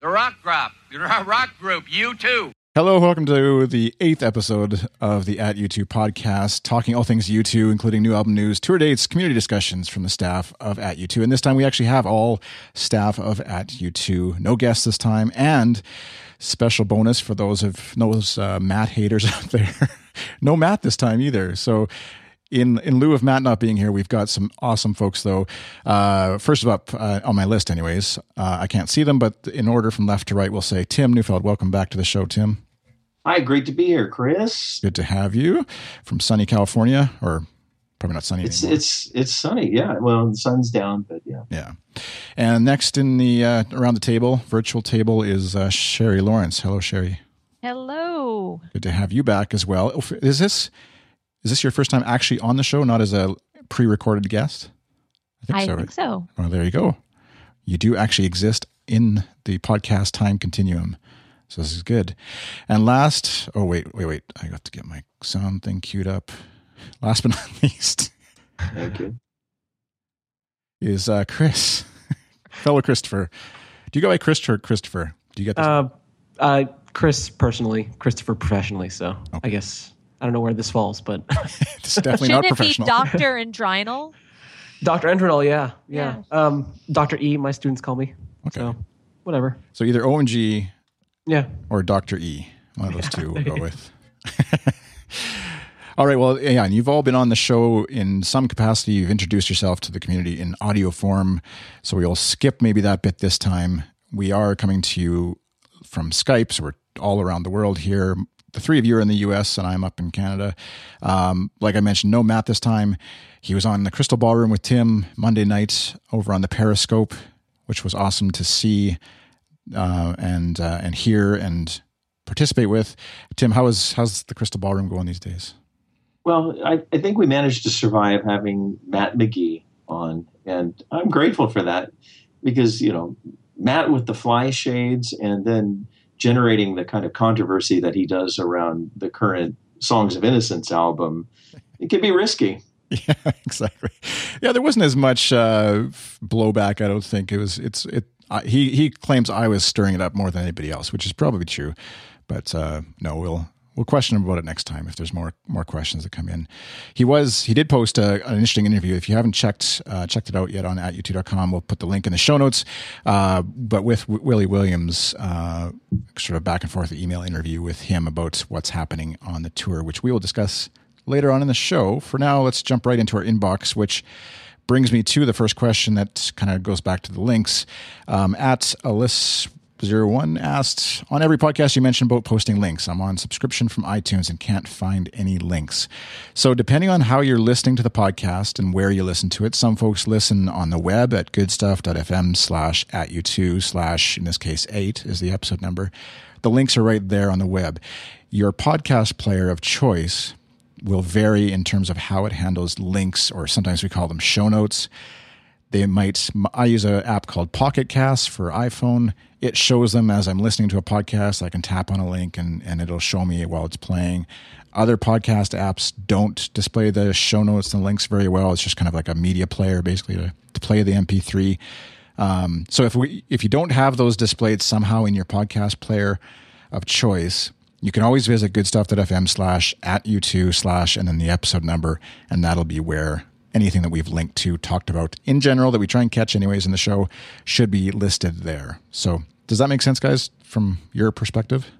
The rock group, U2. Hello, welcome to the 8th episode of the At U2 podcast, talking all things U2, including new album news, tour dates, community discussions from the staff of At U2. And this time we actually have all staff of At U2. No guests this time, and special bonus for those Matt haters out there. No Matt this time either. So in lieu of Matt not being here, we've got some awesome folks, though. First up on my list, anyways, I can't see them, but in order from left to right, we'll say Tim Neufeld. Welcome back to the show, Tim. Hi, great to be here, Chris. Good to have you from sunny California, or probably not sunny anymore. It's sunny, yeah. Well, the sun's down, but yeah. Yeah. And next in the around the table, virtual table, is Sherry Lawrence. Hello, Sherry. Hello. Good to have you back as well. Is this your first time actually on the show, not as a pre-recorded guest? I think so. Well, there you go. You do actually exist in the podcast time continuum. So this is good. And last, wait. I got to get my sound thing queued up. Last but not least. Okay. Is Chris. Fellow Christopher. Do you go by Chris or Christopher? Do you get this? Chris personally, Christopher professionally. So okay. I guess I don't know where this falls, but it's definitely not professional. Shouldn't it be Dr. Andrinal? Dr. Andrinal, yeah. Dr. E, my students call me. Okay. So, whatever. So either O and G, yeah, or Dr. E. One of those two we'll go with. All right. Well, yeah, and you've all been on the show in some capacity. You've introduced yourself to the community in audio form. So we'll skip maybe that bit this time. We are coming to you from Skype, so we're all around the world here. The three of you are in the U.S. and I'm up in Canada. Like I mentioned, no Matt this time. He was on the Crystal Ballroom with Tim Monday night over on the Periscope, which was awesome to see and hear and participate with. Tim, how's the Crystal Ballroom going these days? Well, I think we managed to survive having Matt McGee on, and I'm grateful for that because, Matt with the fly shades and then generating the kind of controversy that he does around the current Songs of Innocence album, it can be risky. Yeah, exactly. Yeah, there wasn't as much blowback. I don't think he claims I was stirring it up more than anybody else, which is probably true. But no, we'll question him about it next time if there's more questions that come in. He did post an interesting interview. If you haven't checked it out yet on @u2.com, we'll put the link in the show notes. But with Willie Williams, sort of back and forth email interview with him about what's happening on the tour, which we will discuss later on in the show. For now, let's jump right into our inbox, which brings me to the first question that kind of goes back to the links. At Alyssa01 asked, on every podcast you mentioned about posting links. I'm on subscription from iTunes and can't find any links. So depending on how you're listening to the podcast and where you listen to it, some folks listen on the web at goodstuff.fm/@u2/ in this case 8 is the episode number. The links are right there on the web. Your podcast player of choice will vary in terms of how it handles links, or sometimes we call them show notes. I use an app called Pocket Casts for iPhone. It shows them as I'm listening to a podcast. I can tap on a link and it'll show me while it's playing. Other podcast apps don't display the show notes and links very well. It's just kind of like a media player, basically, to play the MP3. So if you don't have those displayed somehow in your podcast player of choice, you can always visit goodstuff.fm/@u2/ and then the episode number, and that'll be where anything that we've linked to, talked about in general, that we try and catch anyways in the show, should be listed there. So does that make sense, guys, from your perspective?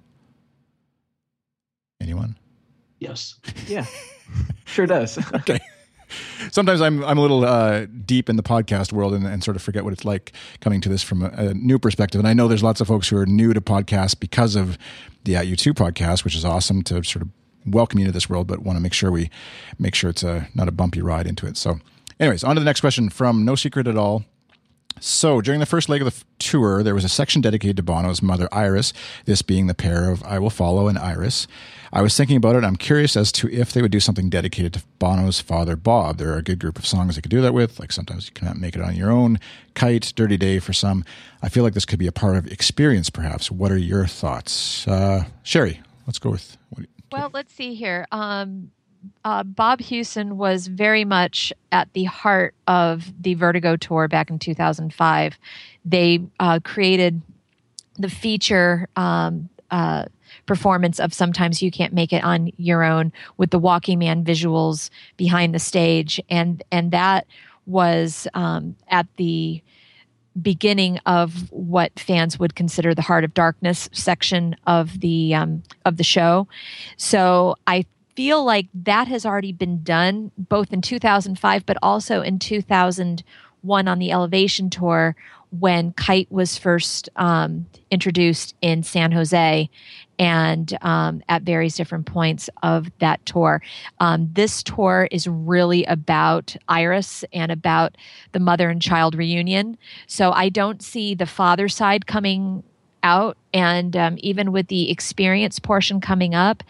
Anyone? Yes. Yeah, sure does. Okay. Sometimes I'm a little deep in the podcast world and sort of forget what it's like coming to this from a new perspective. And I know there's lots of folks who are new to podcasts because of the At U2 podcast, which is awesome to sort of welcome you to this world, but want to make sure it's not a bumpy ride into it. So anyways, on to the next question from No Secret at All. So during the first leg of the tour, there was a section dedicated to Bono's mother, Iris, this being the pair of I Will Follow and Iris. I was thinking about it. I'm curious as to if they would do something dedicated to Bono's father, Bob. There are a good group of songs they could do that with, like Sometimes You Cannot Make It On Your Own, Kite, Dirty Day for some. I feel like this could be a part of Experience, perhaps. What are your thoughts? Sherry, let's go with... Well, let's see here. Bob Hewson was very much at the heart of the Vertigo tour back in 2005. They created the feature performance of Sometimes You Can't Make It on Your Own with the Walking Man visuals behind the stage, and that was at the beginning of what fans would consider the Heart of Darkness section of the show. So I feel like that has already been done both in 2005, but also in 2001 on the Elevation tour when Kite was first introduced in San Jose and at various different points of that tour. This tour is really about Iris and about the mother and child reunion. So I don't see the father side coming out, and even with the experience portion coming up,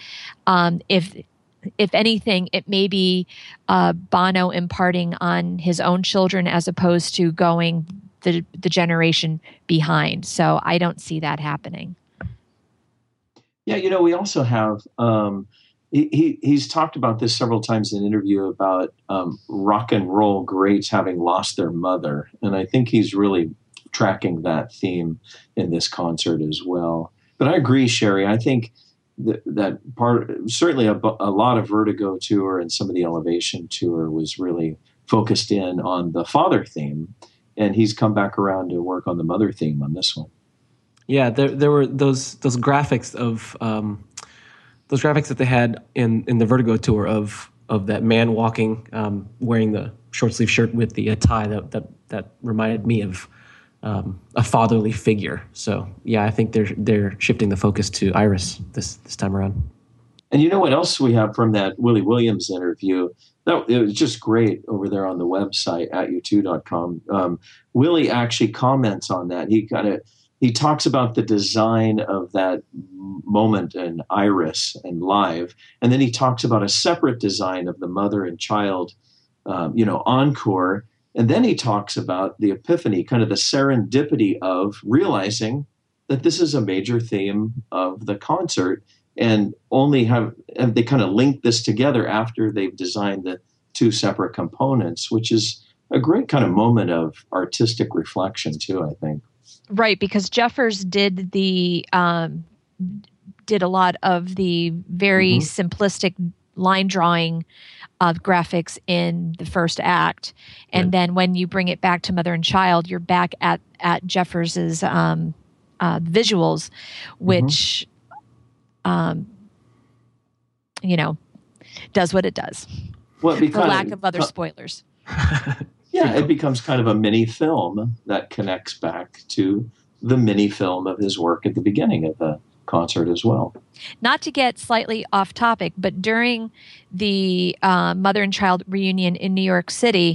if anything, it may be Bono imparting on his own children as opposed to going the generation behind. So I don't see that happening. Yeah, we also have, he's talked about this several times in an interview about rock and roll greats having lost their mother. And I think he's really tracking that theme in this concert as well. But I agree, Sherry. I think that part, certainly a lot of Vertigo tour and some of the Elevation tour was really focused in on the father theme. And he's come back around to work on the mother theme on this one. Yeah, there were those graphics of those graphics that they had in the Vertigo tour of that man walking, wearing the short sleeve shirt with the tie that reminded me of a fatherly figure. So yeah, I think they're shifting the focus to Iris this time around. And you know what else we have from that Willie Williams interview? It was just great over there on the website at u2.com. Willie actually comments on that. He talks about the design of that moment in Iris and live, and then he talks about a separate design of the mother and child, encore, and then he talks about the epiphany, kind of the serendipity of realizing that this is a major theme of the concert, and only have they kind of linked this together after they've designed the two separate components, which is a great kind of moment of artistic reflection too, I think. Right, because Jeffers did a lot of the very simplistic line drawing graphics in the first act, and then when you bring it back to Mother and Child, you're back at Jeffers's visuals, which does what it does. Well, for lack of other spoilers. Yeah, it becomes kind of a mini film that connects back to the mini film of his work at the beginning of the concert as well. Not to get slightly off topic, but during the mother and child reunion in New York City,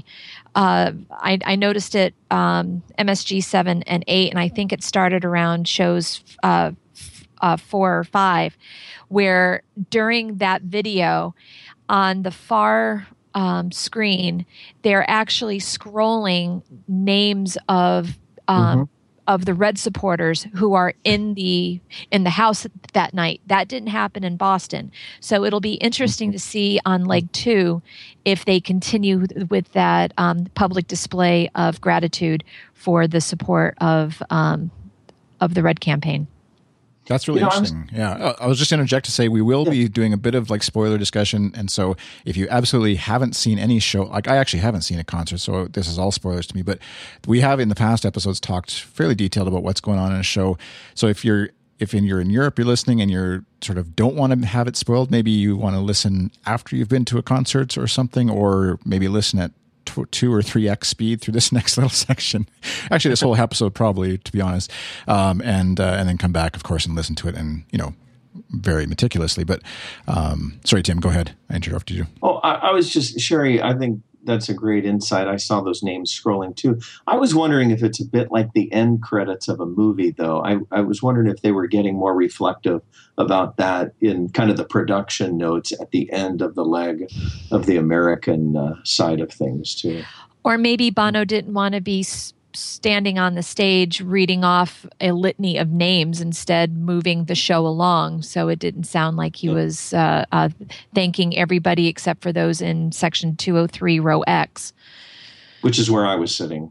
I noticed it MSG 7 and 8, and I think it started around shows 4 or 5, where during that video on the far screen, they're actually scrolling names of the Red supporters who are in the house that night. That didn't happen in Boston, so it'll be interesting to see on leg 2 if they continue with that public display of gratitude for the support of the Red campaign. That's really interesting. I was just interject to say we will be doing a bit of like spoiler discussion, and so if you absolutely haven't seen any show, like I actually haven't seen a concert, so this is all spoilers to me, but we have in the past episodes talked fairly detailed about what's going on in a show. So if you're in Europe, you're listening and you're sort of don't want to have it spoiled, maybe you want to listen after you've been to a concert or something, or maybe listen at 2 or 3x speed through this next little section. Actually, this whole episode probably, to be honest, and then come back, of course, and listen to it, and very meticulously. But sorry, Tim, go ahead. I interrupted you. Oh, I was just, Sherry, I think that's a great insight. I saw those names scrolling too. I was wondering if it's a bit like the end credits of a movie, though. I was wondering if they were getting more reflective about that in kind of the production notes at the end of the leg of the American side of things too. Or maybe Bono didn't want to be standing on the stage reading off a litany of names, instead moving the show along, so it didn't sound like he was thanking everybody except for those in section 203 row X. which is where I was sitting.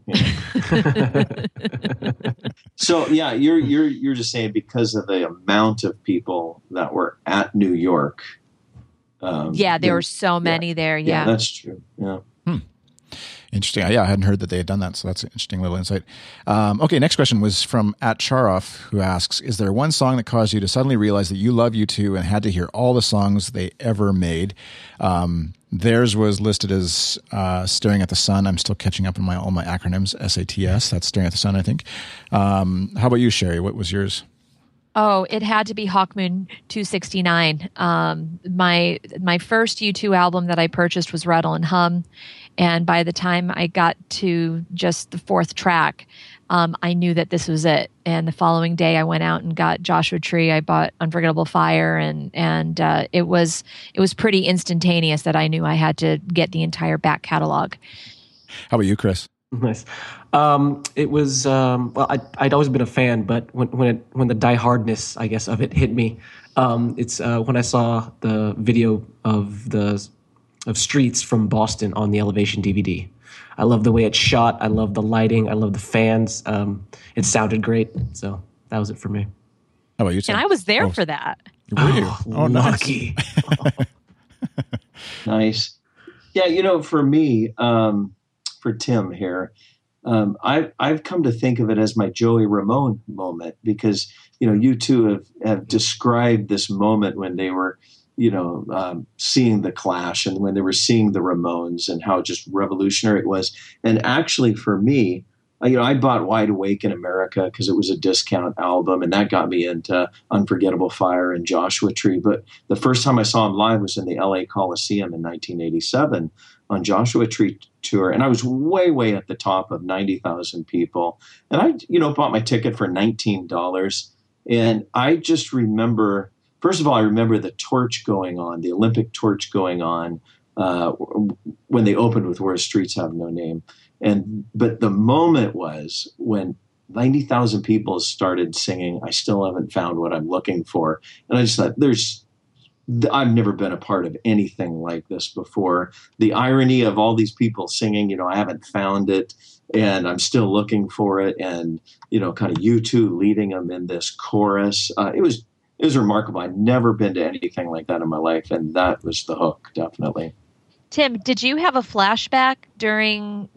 So yeah, you're just saying because of the amount of people that were at New York. There were so many there. Yeah, that's true. Yeah. Interesting. Yeah, I hadn't heard that they had done that, so that's an interesting little insight. Okay, next question was from @Charoff, who asks, is there one song that caused you to suddenly realize that you love U2 and had to hear all the songs they ever made? Theirs was listed as Staring at the Sun. I'm still catching up on all my acronyms. SATS, that's Staring at the Sun, I think. How about you, Sherry? What was yours? Oh, it had to be Hawkmoon 269. My first U2 album that I purchased was Rattle and Hum. And by the time I got to just the fourth track, I knew that this was it. And the following day I went out and got Joshua Tree. I bought Unforgettable Fire, and it was pretty instantaneous that I knew I had to get the entire back catalog. How about you, Chris? Nice. It was well, I'd always been a fan, but when the die-hardness, I guess, of it hit me, it's when I saw the video of Streets from Boston on the Elevation DVD. I love the way it's shot. I love the lighting. I love the fans. It sounded great. So that was it for me. How about you, Tim? And I was there for that. Were you? Oh, lucky. Nice. Nice. Yeah, for me, for Tim here, I've come to think of it as my Joey Ramone moment, because you two have described this moment when they were seeing the Clash and when they were seeing the Ramones and how just revolutionary it was. And actually for me, I bought Wide Awake in America because it was a discount album, and that got me into Unforgettable Fire and Joshua Tree. But the first time I saw him live was in the LA Coliseum in 1987 on Joshua Tree tour. And I was way, way at the top of 90,000 people. And I, bought my ticket for $19. And I just remember, first of all, I remember the torch going on, the Olympic torch going on when they opened with Where Streets Have No Name. But the moment was when 90,000 people started singing, I Still Haven't Found What I'm Looking For. And I just thought, I've never been a part of anything like this before. The irony of all these people singing, I haven't found it and I'm still looking for it. And, kind of U2 leading them in this chorus. It was remarkable. I'd never been to anything like that in my life. And that was the hook, definitely. Tim, did you have a flashback during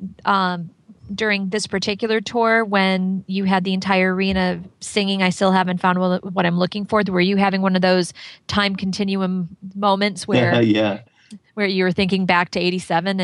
this particular tour when you had the entire arena singing I Still Haven't Found What I'm Looking For? Were you having one of those time continuum moments where where you were thinking back to 87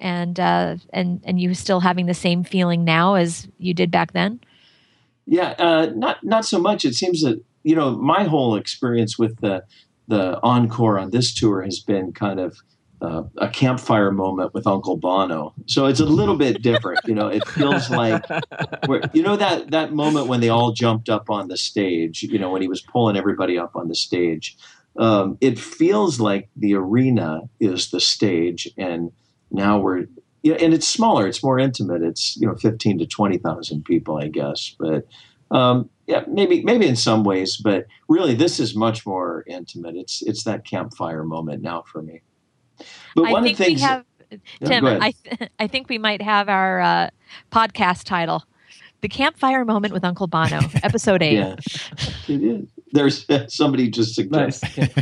and you still having the same feeling now as you did back then? Yeah, not so much. It seems that my whole experience with the encore on this tour has been kind of a campfire moment with Uncle Bono. So it's a little bit different. It feels like, that moment when they all jumped up on the stage, when he was pulling everybody up on the stage. It feels like the arena is the stage, and now and it's smaller, it's more intimate. It's, 15 to 20,000 people, I guess. But maybe in some ways, but really this is much more intimate. It's that campfire moment now for me. But one of the things, Tim, I think we might have our podcast title, The Campfire Moment with Uncle Bono, episode 8. Yeah, it is. There's somebody just suggested.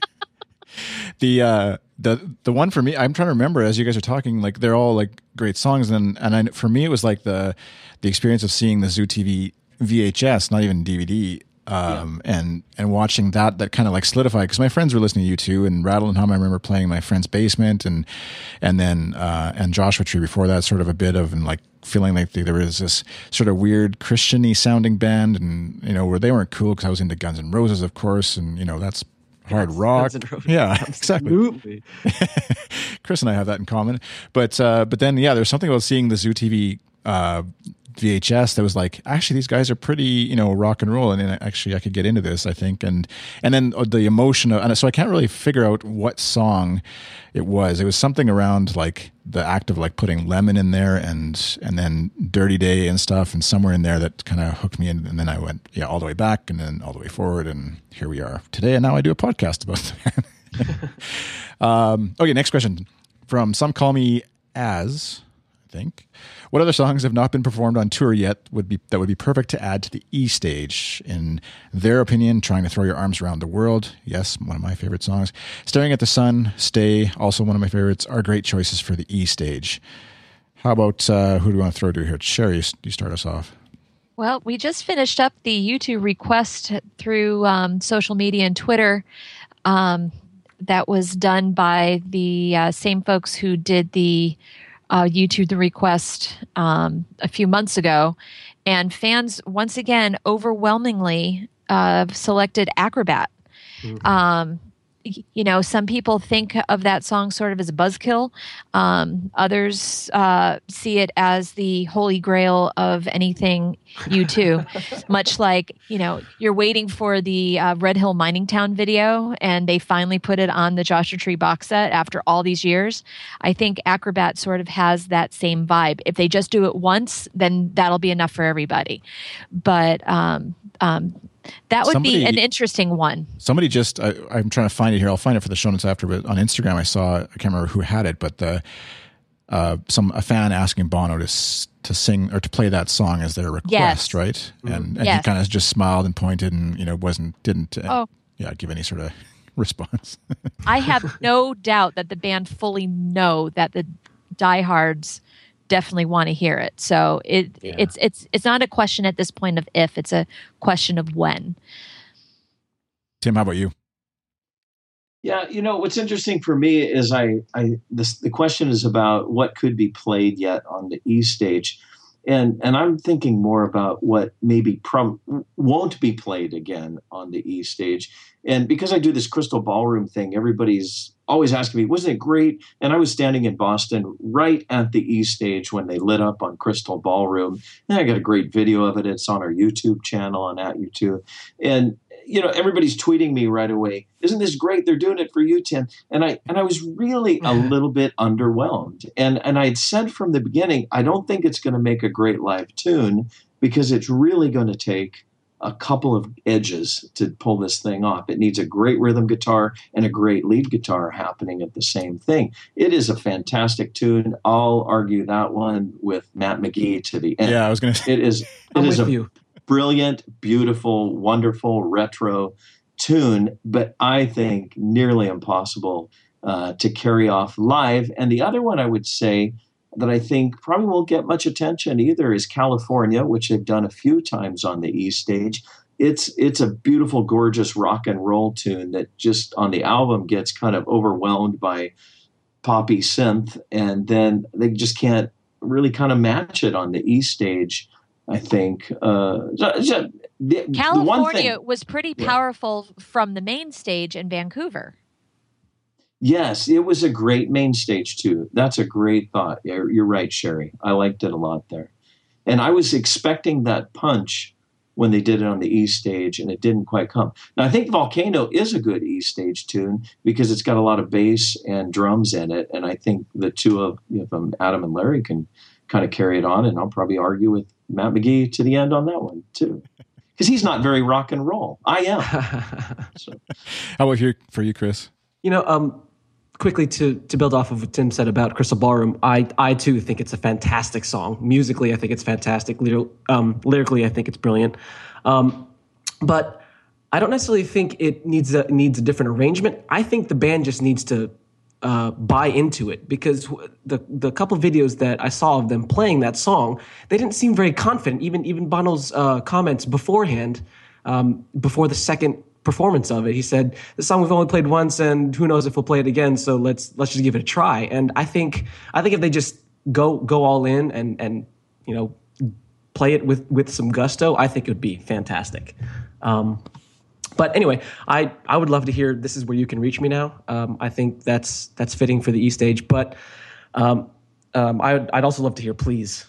The one for me, I'm trying to remember as you guys are talking, like they're all like great songs, and for me it was like the experience of seeing the Zoo TV VHS, not even DVD. And watching that kind of like solidified, because my friends were listening to U2 and Rattle and Hum. I remember playing in my friend's basement, and then Joshua Tree before that, sort of a bit of, and like feeling like there was this sort of weird Christian-y sounding band, and where they weren't cool because I was into Guns N' Roses, of course, and that's hard rock. Yeah, exactly. Chris and I have that in common. But then there's something about seeing the Zoo TV VHS that was like, actually these guys are pretty rock and roll, and actually I could get into this, I think, and then the emotion of, and so I can't really figure out what song it was something around like the act of like putting Lemon in there and then Dirty Day and stuff, and somewhere in there that kind of hooked me in, and then I went all the way back and then all the way forward, and here we are today, and now I do a podcast about the band. Okay, next question from Some Call Me As. I think. What other songs have not been performed on tour yet would be perfect to add to the E stage? In their opinion, Trying to Throw Your Arms Around the World, yes, one of my favorite songs. Staring at the Sun, Stay, also one of my favorites, are great choices for the E stage. How about who do we want to throw to here? Sherry, you start us off. Well, we just finished up the YouTube request through social media and Twitter. That was done by the same folks who did the YouTube the request a few months ago. And fans, once again, overwhelmingly selected Acrobat. Mm-hmm. Some people think of that song sort of as a buzzkill. Others see it as the holy grail of anything U2. Much like, you're waiting for the Red Hill Mining Town video, and they finally put it on the Joshua Tree box set after all these years. I think Acrobat sort of has that same vibe. If they just do it once, then that'll be enough for everybody. But that would be an interesting one. Somebody just, I'm trying to find it here. I'll find it for the show notes after, but on Instagram I saw, I can't remember who had it, but a fan asking Bono to sing or to play that song as their request, yes. Right? And yes. He kind of just smiled and pointed and, didn't give any sort of response. I have no doubt that the band fully know that the diehards definitely want to hear it. So it's not a question at this point of if, it's a question of when. Tim, how about you? Yeah, what's interesting for me is the question is about what could be played yet on the E stage. And I'm thinking more about what maybe won't be played again on the E stage. And because I do this Crystal Ballroom thing, everybody's always asking me, wasn't it great? And I was standing in Boston right at the E stage when they lit up on Crystal Ballroom. And I got a great video of it. It's on our YouTube channel on @U2. And everybody's tweeting me right away, isn't this great? They're doing it for you, Tim. And I was really a little bit underwhelmed. And I had said from the beginning, I don't think it's going to make a great live tune because it's really going to take a couple of edges to pull this thing off. It needs a great rhythm guitar and a great lead guitar happening at the same thing. It is a fantastic tune. I'll argue that one with Matt McGee to the end. Yeah, I was going to say. It is a brilliant, beautiful, wonderful retro tune, but I think nearly impossible to carry off live. And the other one I would say that I think probably won't get much attention either is California, which they've done a few times on the E stage. It's a beautiful, gorgeous rock and roll tune that just on the album gets kind of overwhelmed by poppy synth, and then they just can't really kind of match it on the E stage. I think California was pretty powerful from the main stage in Vancouver. Yes, it was a great main stage too. That's a great thought. You're right, Sherry. I liked it a lot there. And I was expecting that punch when they did it on the E stage, and it didn't quite come. Now, I think Volcano is a good E stage tune because it's got a lot of bass and drums in it. And I think the two of them, Adam and Larry, can kind of carry it on. And I'll probably argue with Matt McGee to the end on that one too, because he's not very rock and roll. I am. So. How about for you, Chris? Quickly to build off of what Tim said about Crystal Ballroom, I too think it's a fantastic song. Musically, I think it's fantastic. Lyrically, I think it's brilliant. But I don't necessarily think it needs a different arrangement. I think the band just needs to buy into it, because the couple of videos that I saw of them playing that song, they didn't seem very confident. Even Bono's comments beforehand, before the second performance of it, he said, "The song we've only played once, and who knows if we'll play it again. So let's just give it a try." And I think if they just go all in and play it with some gusto, I think it would be fantastic. But anyway, I would love to hear "This Is Where You Can Reach Me Now." I think that's fitting for the E stage. But I'd also love to hear "Please."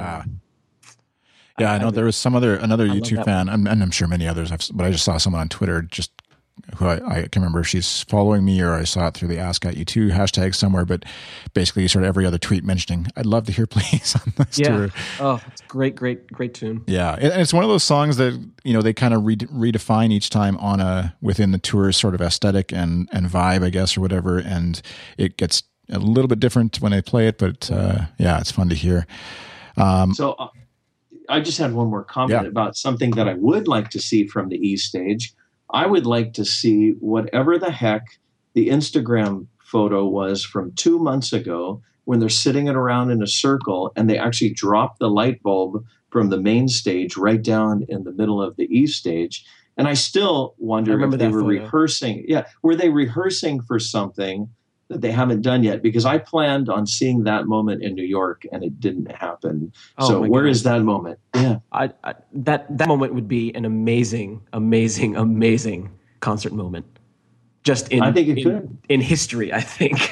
Yeah, I know there was another YouTube fan, and I'm sure many others, but I just saw someone on Twitter who I can't remember if she's following me or I saw it through the Ask U2 hashtag somewhere, but basically sort of every other tweet mentioning, "I'd love to hear Please" on this tour. Oh, it's great tune. Yeah, and it's one of those songs that, they kind of redefine each time within the tour's sort of aesthetic and vibe, I guess, or whatever, and it gets a little bit different when they play it, but yeah, it's fun to hear. So I just had one more comment about something that I would like to see from the E stage. I would like to see whatever the heck the Instagram photo was from 2 months ago when they're sitting it around in a circle and they actually drop the light bulb from the main stage right down in the middle of the E stage. And I still wonder if they were rehearsing. Yeah, were they rehearsing for something that they haven't done yet? Because I planned on seeing that moment in New York and it didn't happen. So where is that moment? Yeah, that moment would be an amazing, amazing, amazing concert moment. Just in, I think it could. In history, I think.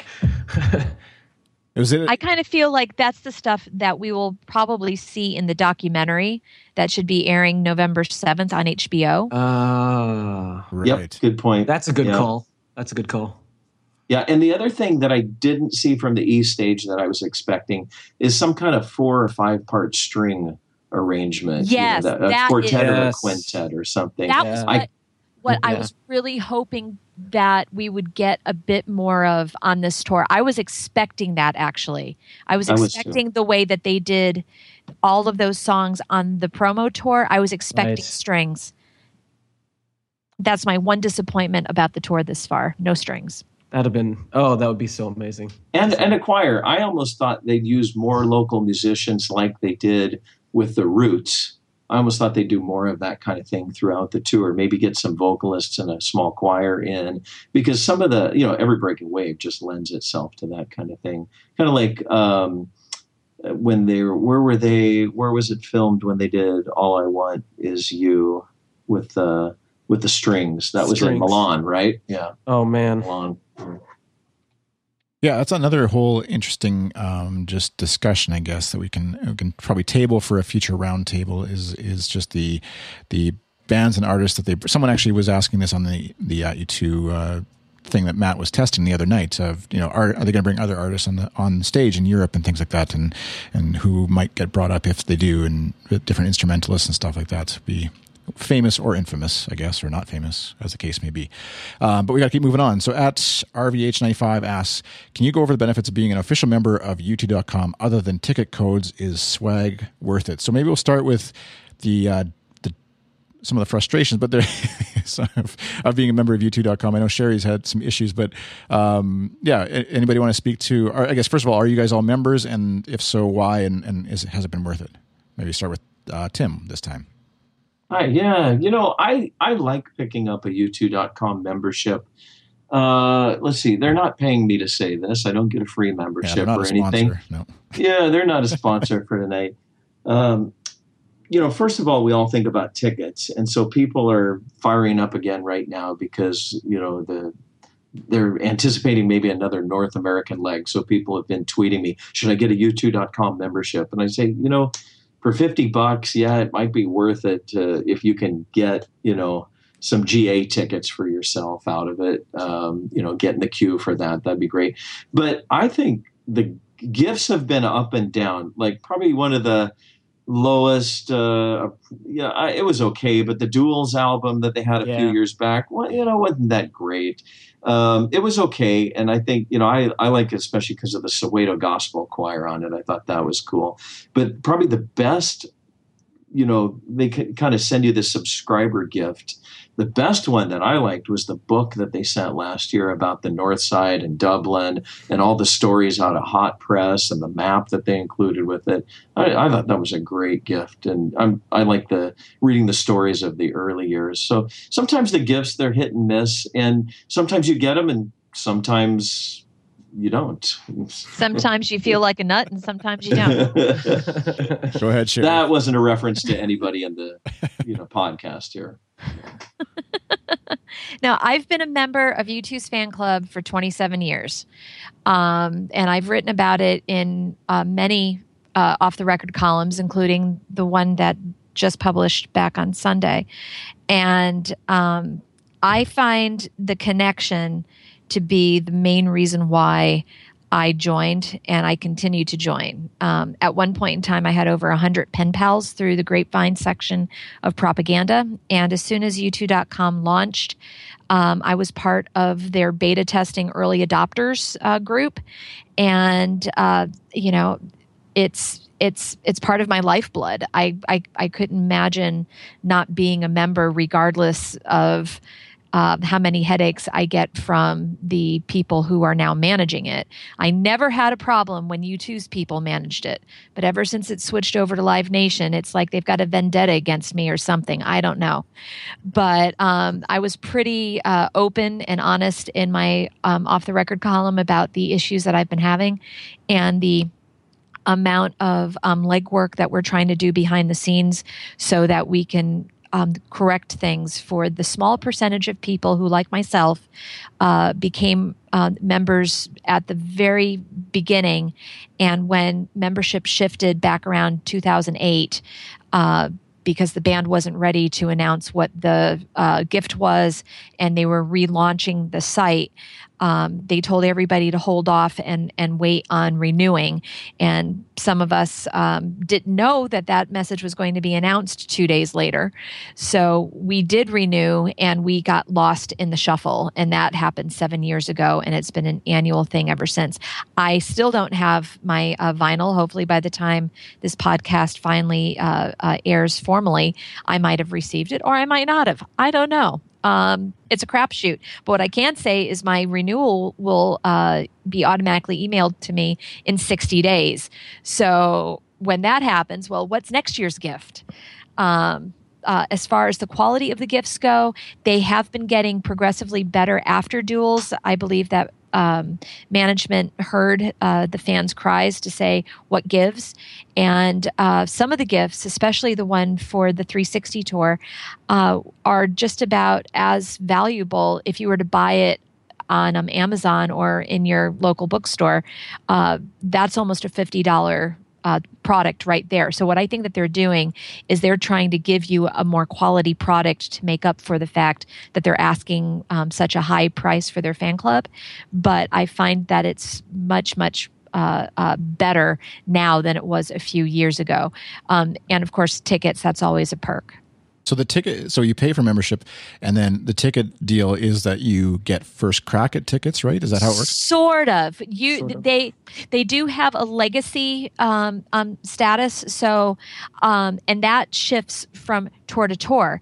I kind of feel like that's the stuff that we will probably see in the documentary that should be airing November 7th on HBO. Right. Yep, good point. That's a good call. That's a good call. Yeah, and the other thing that I didn't see from the E stage that I was expecting is some kind of 4 or 5 part string arrangement. Yes, a quartet or a quintet or something. That was what I was really hoping that we would get a bit more of on this tour. I was expecting that, actually. I was expecting the way that they did all of those songs on the promo tour. I was expecting strings. That's my one disappointment about the tour this far. No strings. That would be so amazing. And a choir. I almost thought they'd use more local musicians like they did with the Roots. I almost thought they'd do more of that kind of thing throughout the tour. Maybe get some vocalists and a small choir in, because some of the, Every Breaking Wave just lends itself to that kind of thing. Kind of like when where was it filmed when they did All I Want Is You with the strings? That was in Milan, right? Yeah. Oh man. Milan. Yeah, that's another whole interesting just discussion, I guess, that we can probably table for a future roundtable is just the bands and artists that someone actually was asking this on the U2 thing that Matt was testing the other night of, are they going to bring other artists on stage in Europe and things like that, and who might get brought up if they do, and different instrumentalists and stuff like that to be famous or infamous, I guess, or not famous, as the case may be. But we got to keep moving on. So at RVH95 asks, can you go over the benefits of being an official member of U2.com other than ticket codes? Is swag worth it? So maybe we'll start with the some of the frustrations, but there of being a member of U2.com. I know Sherry's had some issues, but anybody want to speak to, or I guess, first of all, are you guys all members? And if so, why? And has it been worth it? Maybe start with Tim this time. Yeah, I like picking up a U2.com membership. Let's see, they're not paying me to say this. I don't get a free membership or anything. Sponsor, no. Yeah, they're not a sponsor for tonight. First of all, we all think about tickets, and so people are firing up again right now because they're anticipating maybe another North American leg. So people have been tweeting me, should I get a U2.com membership? And I say, for $50, yeah, it might be worth it if you can get, some GA tickets for yourself out of it. Get in the queue for that. That'd be great. But I think the gifts have been up and down. Like probably one of the lowest. It was okay, but the Duels album that they had a few years back, wasn't that great. It was okay, and I think I like it especially because of the Soweto Gospel Choir on it. I thought that was cool, but probably the best. They kind of send you the subscriber gift. The best one that I liked was the book that they sent last year about the North Side and Dublin and all the stories out of Hot Press and the map that they included with it. I thought that was a great gift, and I like reading the stories of the early years. So sometimes the gifts, they're hit and miss, and sometimes you get them, and sometimes you don't. Sometimes you feel like a nut, and sometimes you don't. Go ahead, Sherry. That wasn't a reference to anybody in the podcast here. Now, I've been a member of U2's fan club for 27 years, and I've written about it in many off-the-record columns, including the one that just published back on Sunday. And I find the connection to be the main reason why I joined, and I continue to join. At one point in time, I had over 100 pen pals through the Grapevine section of propaganda. And as soon as U2.com launched, I was part of their beta testing early adopters group. And, it's part of my lifeblood. I couldn't imagine not being a member, regardless of how many headaches I get from the people who are now managing it. I never had a problem when U2's people managed it, but ever since it switched over to Live Nation, it's like they've got a vendetta against me or something. I don't know. But I was pretty open and honest in my off-the-record column about the issues that I've been having and the amount of legwork that we're trying to do behind the scenes so that we can correct things for the small percentage of people who, like myself, became members at the very beginning. And when membership shifted back around 2008, because the band wasn't ready to announce what the gift was and they were relaunching the site, they told everybody to hold off and wait on renewing. And some of us didn't know that message was going to be announced 2 days later. So we did renew and we got lost in the shuffle. And that happened 7 years ago. And it's been an annual thing ever since. I still don't have my vinyl. Hopefully by the time this podcast finally airs formally, I might have received it or I might not have. I don't know. It's a crapshoot. But what I can say is my renewal will be automatically emailed to me in 60 days. So when that happens, well, what's next year's gift? As far as the quality of the gifts go, they have been getting progressively better after duels. I believe that management heard the fans' cries to say what gives. And some of the gifts, especially the one for the 360 tour, are just about as valuable if you were to buy it on Amazon or in your local bookstore. That's almost a $50 product right there. So what I think that they're doing is they're trying to give you a more quality product to make up for the fact that they're asking such a high price for their fan club. But I find that it's much, much better now than it was a few years ago. And of course, tickets, that's always a perk. So you pay for membership, and then the ticket deal is that you get first crack at tickets, right? Is that how it works? Sort of. They do have a legacy status, so and that shifts from tour to tour.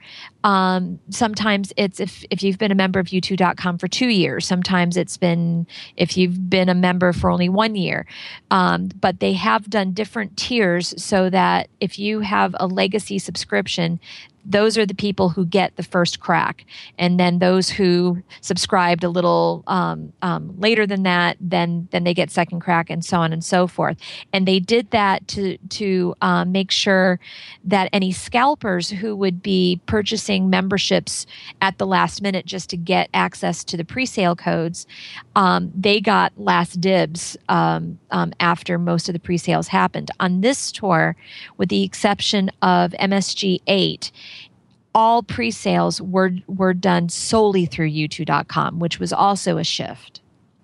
Sometimes it's if you've been a member of U2.com for 2 years. Sometimes it's been if you've been a member for only 1 year. But they have done different tiers so that if you have a legacy subscription, those are the people who get the first crack. And then those who subscribed a little later than that, then they get second crack, and so on and so forth. And they did that to make sure that any scalpers who would be purchasing memberships at the last minute just to get access to the presale codes, they got last dibs after most of the presales happened. On this tour, with the exception of MSG 8, all pre-sales were done solely through U2.com, which was also a shift.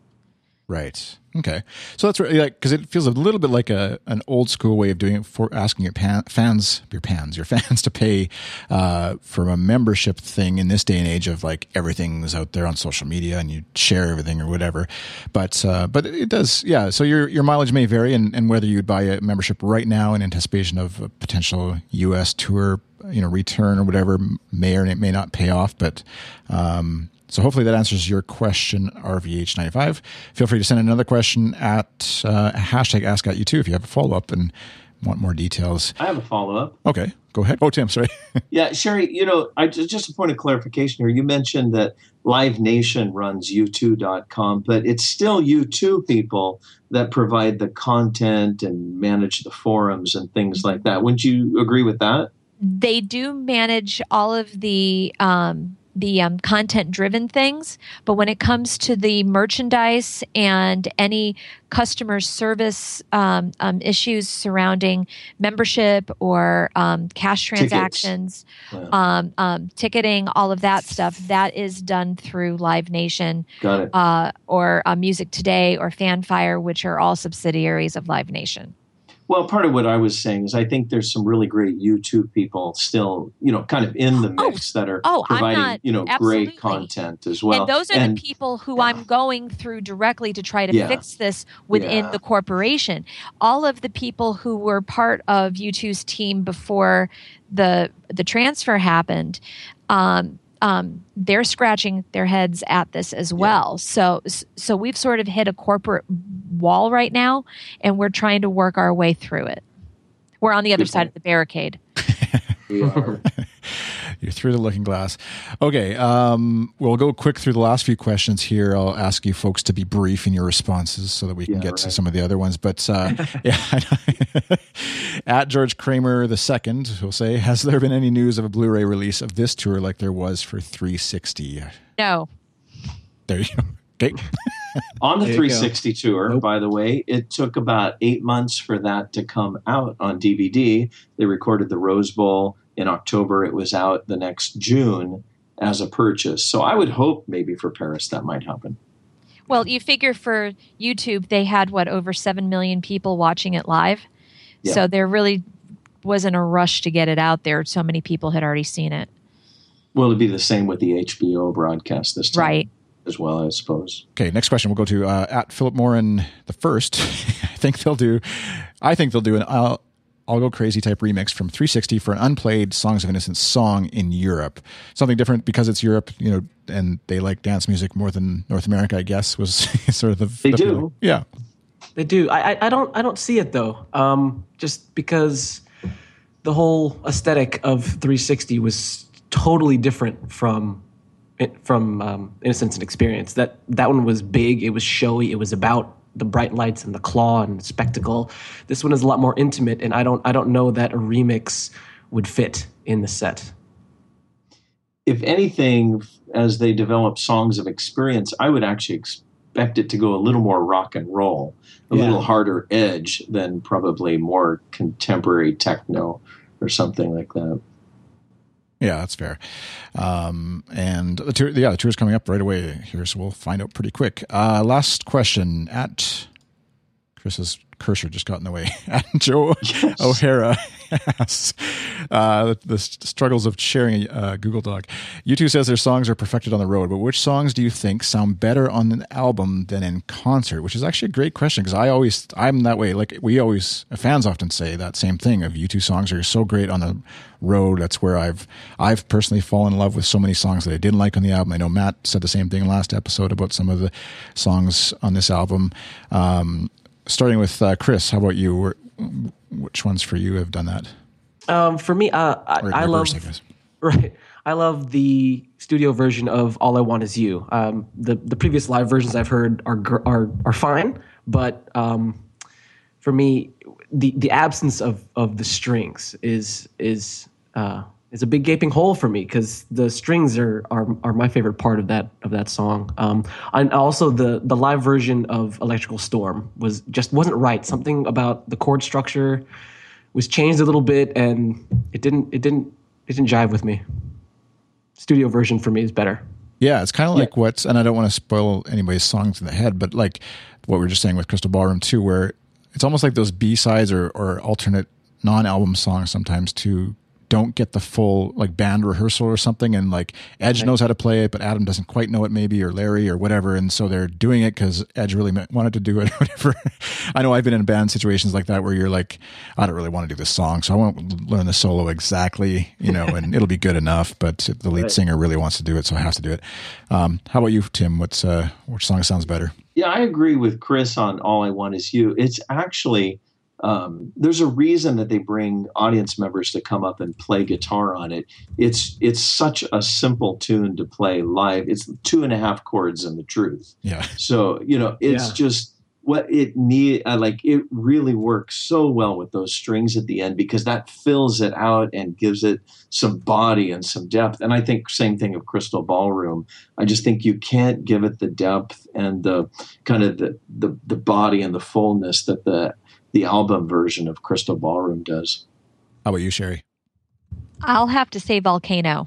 Right. Okay. So that's really like, because it feels a little bit like an old school way of doing it, for asking your fans to pay for a membership thing in this day and age of like everything's out there on social media and you share everything or whatever. But it does, yeah. So your mileage may vary, and whether you'd buy a membership right now in anticipation of a potential U.S. tour, return or whatever, may or may not pay off. But so hopefully that answers your question, RVH95. Feel free to send another question at hashtag AskGotU2 if you have a follow-up and want more details. I have a follow-up. Okay, go ahead. Oh, Tim, sorry. Yeah, Sherry, just a point of clarification here. You mentioned that Live Nation runs U2.com, but it's still U2 people that provide the content and manage the forums and things like that. Wouldn't you agree with that? They do manage all of the content driven things, but when it comes to the merchandise and any customer service issues surrounding membership or cash transactions, ticketing, all of that stuff, that is done through Live Nation. Got it. Or Music Today or Fanfire, which are all subsidiaries of Live Nation. Well, part of what I was saying is I think there's some really great YouTube people still, kind of in the mix that are providing, great content as well. And those are the people who I'm going through directly to try to fix this within the corporation. All of the people who were part of U2's team before the transfer happened, they're scratching their heads at this as well. So we've sort of hit a corporate wall right now, and we're trying to work our way through it. We're on the other side of the barricade. We are. You're through the looking glass. Okay, we'll go quick through the last few questions here. I'll ask you folks to be brief in your responses so that we can get to some of the other ones. But at George Kramer II, he'll say, has there been any news of a Blu-ray release of this tour like there was for 360? No. There you go. Okay. On the 360 tour, by the way, it took about 8 months for that to come out on DVD. They recorded the Rose Bowl in October. It was out the next June as a purchase. So I would hope maybe for Paris that might happen. Well, you figure for YouTube, they had, over 7 million people watching it live. Yeah. So there really wasn't a rush to get it out there. So many people had already seen it. Well, it'd be the same with the HBO broadcast this time. Right. As well, I suppose. Okay, next question. We'll go to at Philip Morin the first. I think they'll do an I'll Go Crazy type remix from 360 for an unplayed Songs of Innocence song in Europe. Something different because it's Europe, and they like dance music more than North America, I guess, was sort of the... They do. Yeah. They do. I don't see it though. Just because the whole aesthetic of 360 was totally different from Innocence and Experience. That one was big, it was showy, it was about the bright lights and the claw and the spectacle. This one is a lot more intimate, and I don't know that a remix would fit in the set. If anything, as they develop Songs of Experience, I would actually expect it to go a little more rock and roll, a little harder edge than probably more contemporary techno or something like that. Yeah, that's fair. And the tour's coming up right away here, so we'll find out pretty quick. Last question at Chris's cursor just got in the way. At Joe O'Hara asks the struggles of sharing a Google Doc. U2 says their songs are perfected on the road, but which songs do you think sound better on an album than in concert? Which is actually a great question, because I'm that way. Like fans often say that same thing of U2 songs are so great on the road. That's where I've personally fallen in love with so many songs that I didn't like on the album. I know Matt said the same thing last episode about some of the songs on this album. Starting with Chris, how about you? Which ones for you have done that? For me, I love the studio version of All I Want Is You. The previous live versions I've heard are fine, but for me, the absence of the strings is a big gaping hole for me, because the strings are my favorite part of that song. And also the live version of Electrical Storm wasn't right. Something about the chord structure was changed a little bit, and it didn't jive with me. Studio version for me is better. Yeah, it's kind of like and I don't want to spoil anybody's songs in the head, but like what we were just saying with Crystal Ballroom too, where it's almost like those B-sides or alternate non-album songs sometimes too don't get the full like band rehearsal or something, and like Edge knows how to play it, but Adam doesn't quite know it maybe, or Larry or whatever, and so they're doing it because Edge really wanted to do it or whatever. I know I've been in band situations like that where you're like, I don't really want to do this song, so I won't learn the solo exactly, and it'll be good enough, but the lead singer really wants to do it, so I have to do it. How about you, Tim? Which song sounds better? Yeah, I agree with Chris on All I Want Is You. It's actually... there's a reason that they bring audience members to come up and play guitar on it. It's such a simple tune to play live. It's 2.5 chords and the truth. Yeah. So, it's just what it need like it really works so well with those strings at the end, because that fills it out and gives it some body and some depth. And I think same thing of Crystal Ballroom. I just think you can't give it the depth and the kind of the body and the fullness that the album version of Crystal Ballroom does. How about you, Sherry? I'll have to say Volcano.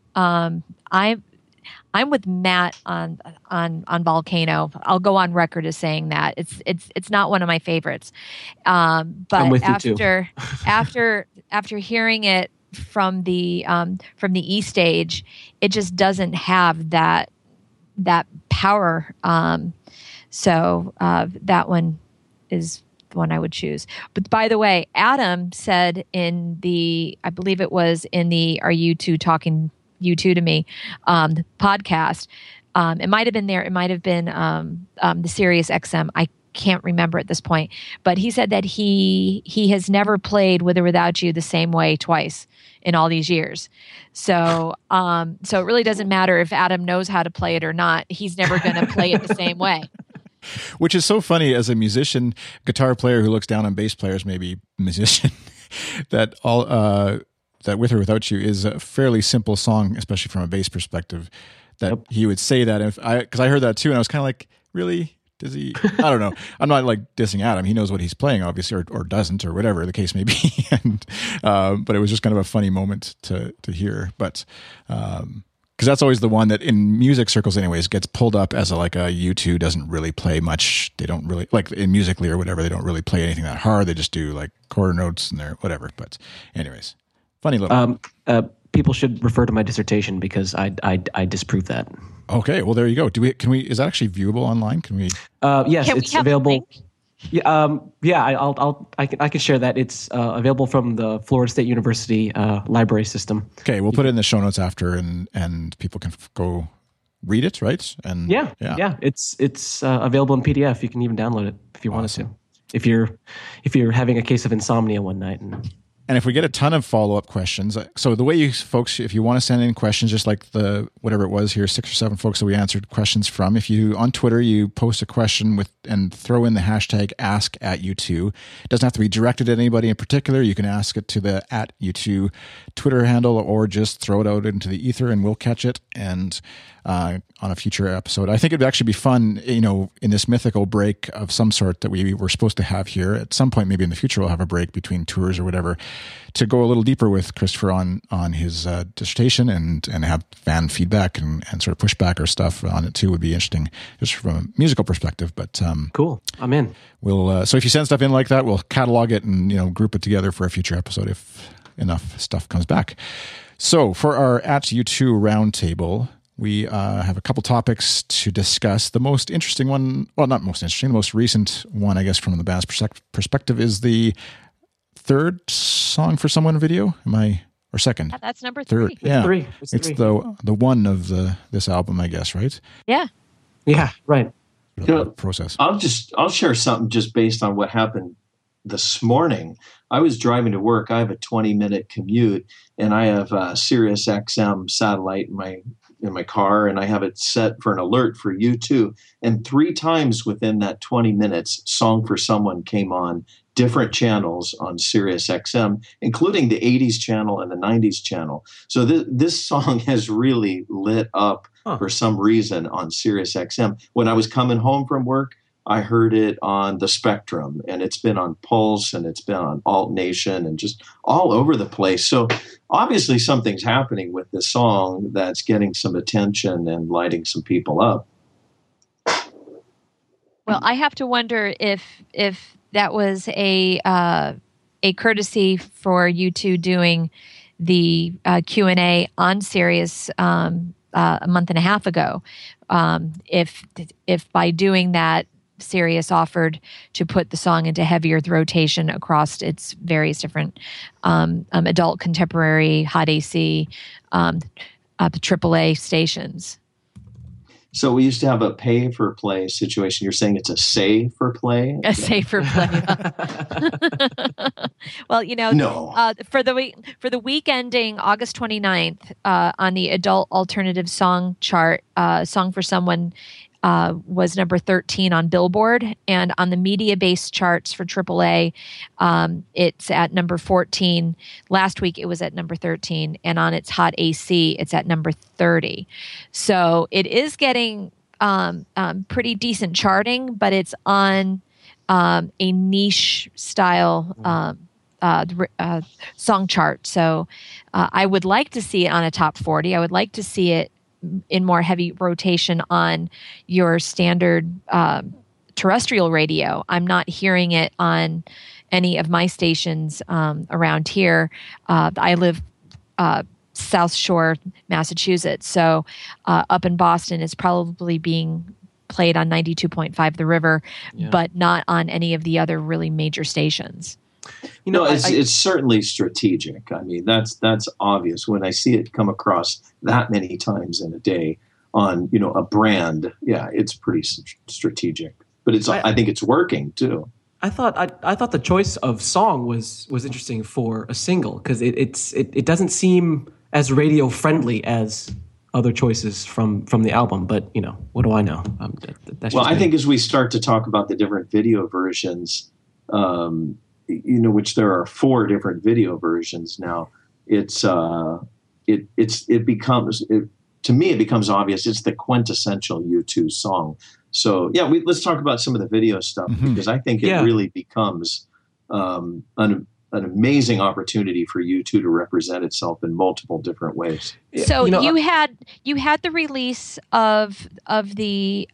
I'm with Matt on Volcano. I'll go on record as saying that it's not one of my favorites. But I'm with you too. after hearing it from the E stage, it just doesn't have that power. So that one is the one I would choose. But by the way, Adam said I believe it was in the Are You Two Talking U2 to Me podcast. It might have been there. It might have been the Sirius XM. I can't remember at this point. But he said that he has never played With or Without You the same way twice in all these years. So it really doesn't matter if Adam knows how to play it or not. He's never going to play it the same way. Which is so funny as a musician, guitar player who looks down on bass players, maybe musician, that With or Without You is a fairly simple song, especially from a bass perspective, that he would say that. Because I heard that too, and I was kind of like, really? Does he? I don't know. I'm not like dissing Adam. He knows what he's playing, obviously, or doesn't, or whatever the case may be. But it was just kind of a funny moment to hear. But because that's always the one that in music circles anyways gets pulled up as a U2 doesn't really play much. They don't really, like in Musical.ly or whatever, they don't really play anything that hard. They just do like quarter notes and they're whatever. But anyways, funny little. People should refer to my dissertation because I disprove that. Okay, well there you go. Can we? Is that actually viewable online? Can we? Yes, Can it's we have available. A link? Yeah, I can share that. It's available from the Florida State University library system. Okay, we'll put it in the show notes after, and people can go read it, right? And yeah. It's available in PDF. You can even download it if you wanted to. If you're having a case of insomnia one night And if we get a ton of follow-up questions, so the way you folks, if you want to send in questions, just like the whatever it was here, 6 or 7 folks that we answered questions from, if you on Twitter you post a question and throw in the hashtag #AskU2, it doesn't have to be directed at anybody in particular. You can ask it to the @U2 Twitter handle, or just throw it out into the ether, and we'll catch it and on a future episode. I think it'd actually be fun, in this mythical break of some sort that we were supposed to have here at some point. Maybe in the future we'll have a break between tours or whatever, to go a little deeper with Christopher on his dissertation and have fan feedback and sort of pushback or stuff on it too would be interesting, just from a musical perspective. But cool, I'm in. We'll so if you send stuff in like that, we'll catalog it and group it together for a future episode if enough stuff comes back. So for our @U2 roundtable, we have a couple topics to discuss. The most interesting one, well, not most interesting, the most recent one, I guess, from the band's perspective is the third Song for Someone video. Or second? That's number 3. Third, yeah. Three. It's the one of this album, I guess, right? Yeah. Yeah, right. Process. I'll share something just based on what happened this morning. I was driving to work. I have a 20-minute commute, and I have Sirius XM satellite in my car, and I have it set for an alert for U2. And 3 times within that 20 minutes, Song for Someone came on different channels on Sirius XM, including the 80s channel and the 90s channel. So this song has really lit up for some reason on Sirius XM. When I was coming home from work, I heard it on the Spectrum, and it's been on Pulse, and it's been on Alt Nation, and just all over the place. So obviously something's happening with this song that's getting some attention and lighting some people up. Well, I have to wonder if that was a courtesy for U2 doing the Q&A on Sirius a month and a half ago. If by doing that, Sirius offered to put the song into heavier rotation across its various different adult, contemporary, hot AC, the AAA stations. So we used to have a pay for play situation. You're saying it's a say for play? A say for play. Well, no. For the week ending August 29th, on the adult alternative song chart, Song for Someone was number 13 on Billboard, and on the media-based charts for AAA, it's at number 14. Last week it was at number 13, and on its Hot AC, it's at number 30. So it is getting pretty decent charting, but it's on a niche style song chart. So I would like to see it on a top 40. I would like to see it in more heavy rotation on your standard terrestrial radio. I'm not hearing it on any of my stations around here. I live South Shore, Massachusetts. So up in Boston, it's probably being played on 92.5 The River, but not on any of the other really major stations. You know, it's certainly strategic. I mean, that's obvious when I see it come across that many times in a day on, you know, a brand. Yeah, it's pretty strategic, but I think it's working too. I thought the choice of song was interesting for a single, because it doesn't seem as radio friendly as other choices from the album. But you know, what do I know? I think as we start to talk about the different video versions, you know, which there are 4 different video versions now, it becomes obvious it's the quintessential U2 song. So yeah, let's talk about some of the video stuff, because I think it really becomes an amazing opportunity for U2 to represent itself in multiple different ways. So you had the release of the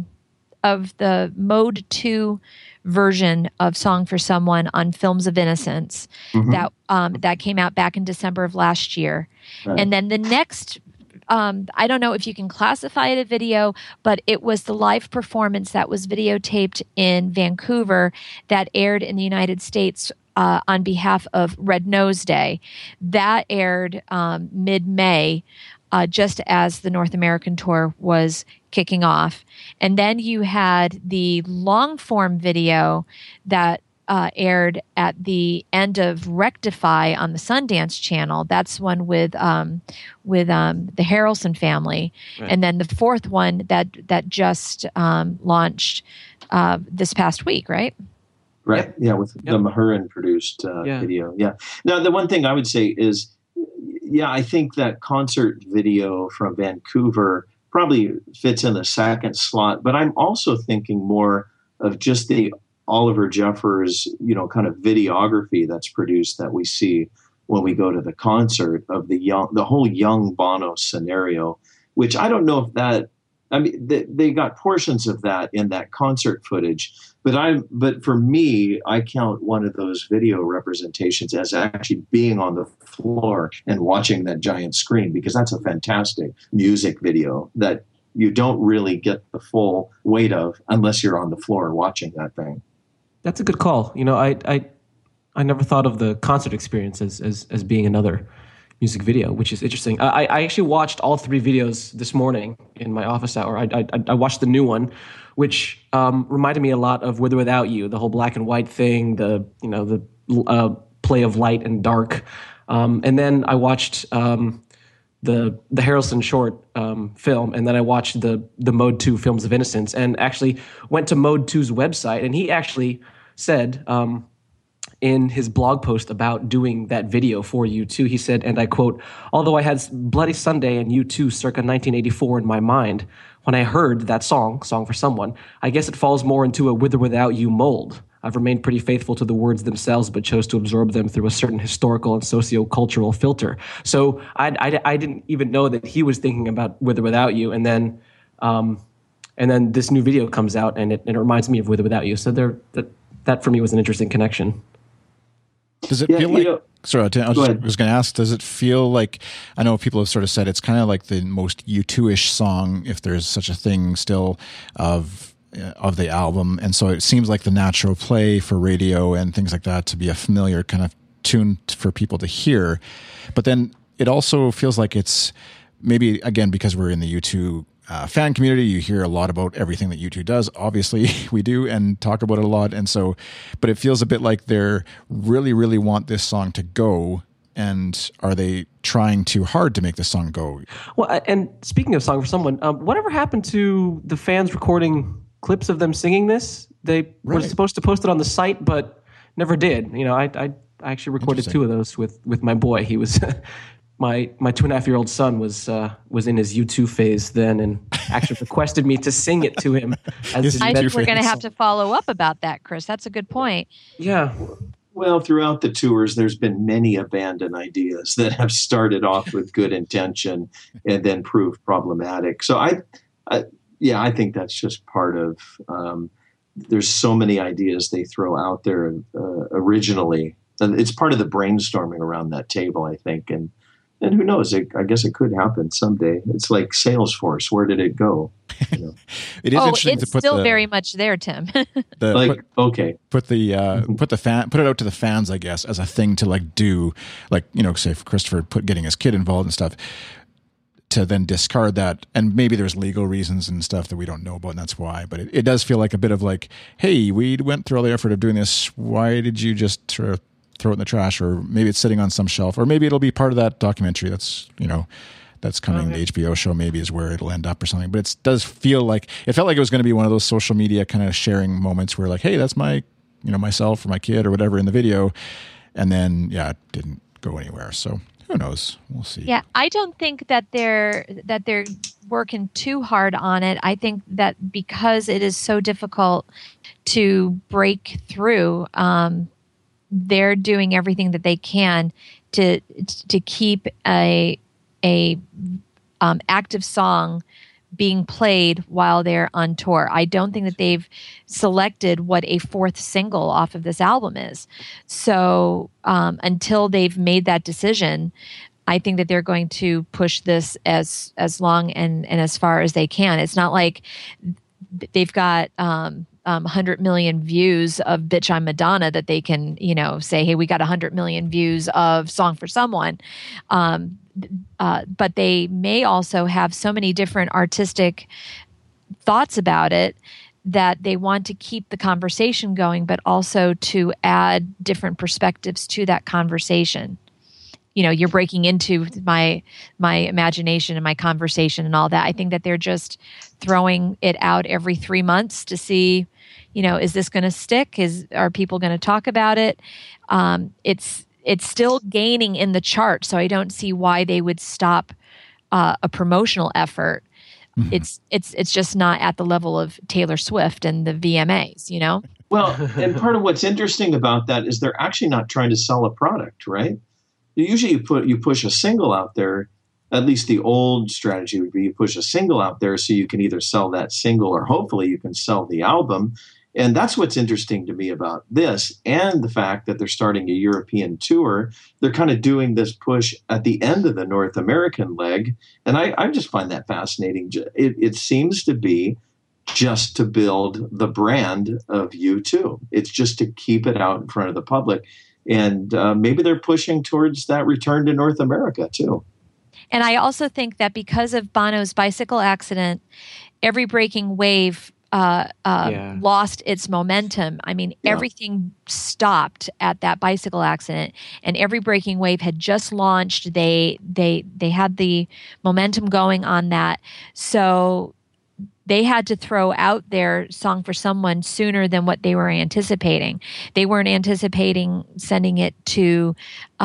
Mode 2 version of Song for Someone on Films of Innocence that came out back in December of last year. Right. And then the next, I don't know if you can classify it a video, but it was the live performance that was videotaped in Vancouver that aired in the United States on behalf of Red Nose Day. That aired mid-May, just as the North American tour was kicking off. And then you had the long-form video that aired at the end of Rectify on the Sundance Channel. That's one with the Harrelson family. Right. And then the fourth one that just launched this past week, right? Right. Yep. Yeah, with the Mahurin produced video. Yeah. Now, the one thing I would say is, I think that concert video from Vancouver probably fits in the second slot, but I'm also thinking more of just the Oliver Jeffers, you know, kind of videography that's produced that we see when we go to the concert of the whole young Bono scenario, which I don't know if that, I mean, they got portions of that in that concert footage, but for me, I count one of those video representations as actually being on the floor and watching that giant screen, because that's a fantastic music video that you don't really get the full weight of unless you're on the floor watching that thing. That's a good call. You know, I never thought of the concert experience as being another music video, which is interesting. I actually watched all 3 videos this morning in my office hour. I watched the new one, which reminded me a lot of With or Without You, the whole black and white thing, the play of light and dark. And then I watched the Harrelson short film, and then I watched the Mode 2 Films of Innocence, and actually went to Mode 2's website, and he actually said in his blog post about doing that video for U2, he said, and I quote, "Although I had Bloody Sunday and U2 circa 1984 in my mind, when I heard that Song for Someone, I guess it falls more into a With or Without You mold. I've remained pretty faithful to the words themselves, but chose to absorb them through a certain historical and socio-cultural filter." So I didn't even know that he was thinking about With or Without You, and then this new video comes out, and it reminds me of With or Without You. So that for me was an interesting connection. Does it feel like? Sorry, I was going to ask. Does it feel like? I know people have sort of said it's kind of like the most U2-ish song, if there's such a thing still, of the album, and so it seems like the natural play for radio and things like that to be a familiar kind of tune for people to hear. But then it also feels like it's maybe, again, because we're in the U2 fan community, you hear a lot about everything that U2 does. Obviously, we do, and talk about it a lot. And so, but it feels a bit like they're really, really want this song to go, And are they trying too hard to make the song go? Well, and speaking of Song for Someone, whatever happened to the fans recording clips of them singing this? They were supposed to post it on the site, but never did. You know, I actually recorded 2 of those with my boy. He was my 2.5-year-old son was in his U2 phase then, and actually requested me to sing it to him. I think we're going to have to follow up about that, Chris. That's a good point. Yeah. Well, throughout the tours, there's been many abandoned ideas that have started off with good intention and then proved problematic. So I think that's just part of. There's so many ideas they throw out there originally, and it's part of the brainstorming around that table, I think. And who knows? I guess it could happen someday. It's like Salesforce. Where did it go? You know? It is interesting it's to put still very much there, Tim. put it out to the fans, I guess, as a thing to do, say for Christopher getting his kid involved and stuff, to then discard that. And maybe there's legal reasons and stuff that we don't know about, and that's why. But it does feel like a bit of hey, we went through all the effort of doing this. Why did you just throw it in the trash? Or maybe it's sitting on some shelf, or maybe it'll be part of that documentary that's coming. The HBO show maybe is where it'll end up or something. But it does feel like it felt like it was going to be one of those social media kind of sharing moments where hey, that's my myself or my kid or whatever in the video, and then it didn't go anywhere. So who knows? We'll see. Yeah, I don't think that they're working too hard on it. I think that because it is so difficult to break through, they're doing everything that they can to keep a active song being played while they're on tour. I don't think that they've selected what a 4th single off of this album is. So until they've made that decision, I think that they're going to push this as long and as far as they can. It's not like they've got 100 million views of Bitch I'm Madonna that they can, say, hey, we got 100 million views of Song for Someone. But they may also have so many different artistic thoughts about it that they want to keep the conversation going, but also to add different perspectives to that conversation. You're breaking into my imagination and my conversation and all that. I think that they're just throwing it out every 3 months to see, is this going to stick? Are people going to talk about it? It's still gaining in the chart, so I don't see why they would stop a promotional effort. Mm-hmm. It's just not at the level of Taylor Swift and the VMAs, Well, and part of what's interesting about that is they're actually not trying to sell a product, right? Usually you push a single out there. At least the old strategy would be you push a single out there so you can either sell that single or hopefully you can sell the album. And that's what's interesting to me about this, and the fact that they're starting a European tour. They're kind of doing this push at the end of the North American leg. And I just find that fascinating. It seems to be just to build the brand of U2. It's just to keep it out in front of the public. And maybe they're pushing towards that return to North America, too. And I also think that because of Bono's bicycle accident, Every Breaking Wave lost its momentum. I mean, everything stopped at that bicycle accident, and Every Breaking Wave had just launched. They had the momentum going on that. So they had to throw out their Song for Someone sooner than what they were anticipating. They weren't anticipating sending it to,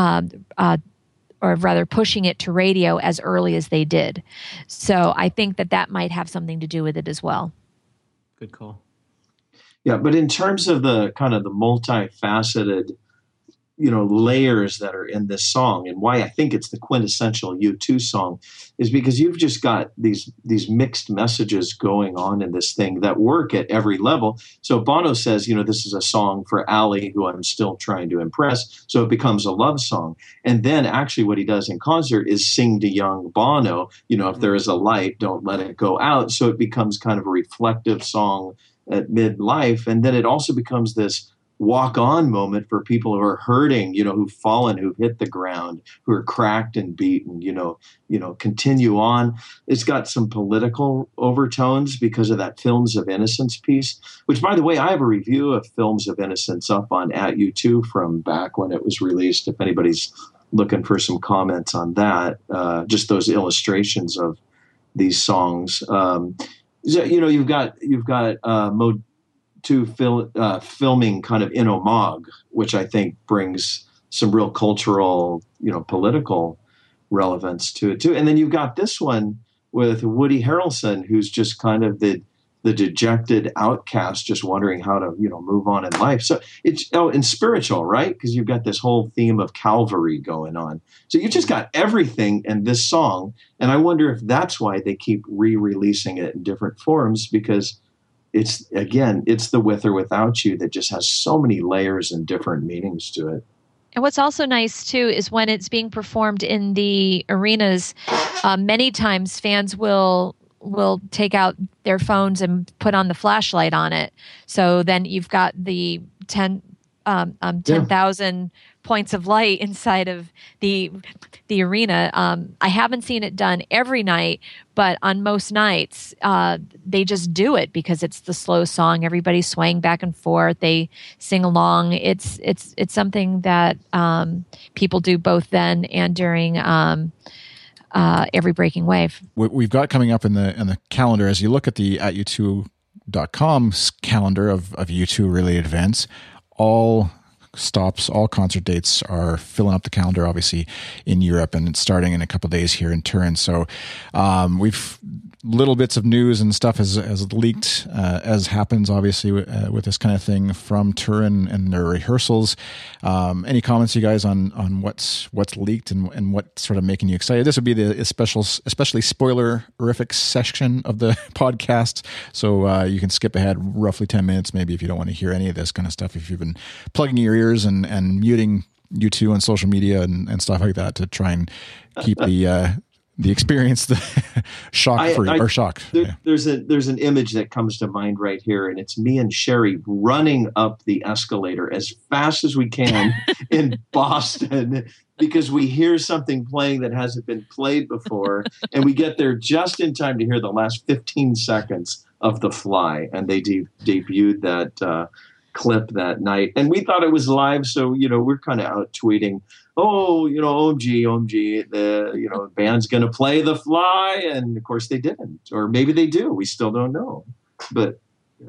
or rather pushing it to radio as early as they did. So I think that might have something to do with it as well. Good call. Yeah, but in terms of the kind of the multifaceted, layers that are in this song, and why I think it's the quintessential U2 song, is because you've just got these mixed messages going on in this thing that work at every level. So Bono says, this is a song for Allie, who I'm still trying to impress. So it becomes a love song. And then actually what he does in concert is sing to young Bono, if there is a light, don't let it go out. So it becomes kind of a reflective song at midlife. And then it also becomes this walk-on moment for people who are hurting, who've fallen, who've hit the ground, who are cracked and beaten, continue on. It's got some political overtones because of that Films of Innocence piece, which, by the way, I have a review of Films of Innocence up on @U2 from back when it was released, if anybody's looking for some comments on that. Just those illustrations of these songs. You've got Mo2 filming kind of in Omagh, which I think brings some real cultural, political relevance to it too. And then you've got this one with Woody Harrelson, who's just kind of the dejected outcast, just wondering how to, move on in life. So it's and spiritual, right? Because you've got this whole theme of Calvary going on. So you just got everything in this song. And I wonder if that's why they keep re-releasing it in different forms, because it's the With or Without You that just has so many layers and different meanings to it. And what's also nice, too, is when it's being performed in the arenas, many times fans will take out their phones and put on the flashlight on it. So then you've got the 10,000 points of light inside of the arena. I haven't seen it done every night, but on most nights, they just do it because it's the slow song. Everybody's swaying back and forth. They sing along. It's something that people do both then and during Every Breaking Wave. What we've got coming up in the calendar, as you look at the at U2.com's calendar of U2 related events, all stops, all concert dates are filling up the calendar, obviously, in Europe, and it's starting in a couple of days here in Turin. So we've little bits of news and stuff has leaked, as happens, obviously, with this kind of thing from Turin and their rehearsals. Any comments, you guys, on what's leaked and what's sort of making you excited? This would be the especially spoilerific section of the podcast, so you can skip ahead roughly 10 minutes, maybe, if you don't want to hear any of this kind of stuff, if you've been plugging your ears and muting U2 on social media and stuff like that to try and keep the experience, the shock-free or shock. There's an image that comes to mind right here, and it's me and Sherry running up the escalator as fast as we can in Boston because we hear something playing that hasn't been played before, and we get there just in time to hear the last 15 seconds of The Fly, and they debuted that clip that night, and we thought it was live, so we're kind of out tweeting, OMG, the band's gonna play The Fly, and of course they didn't, or maybe they do, we still don't know, but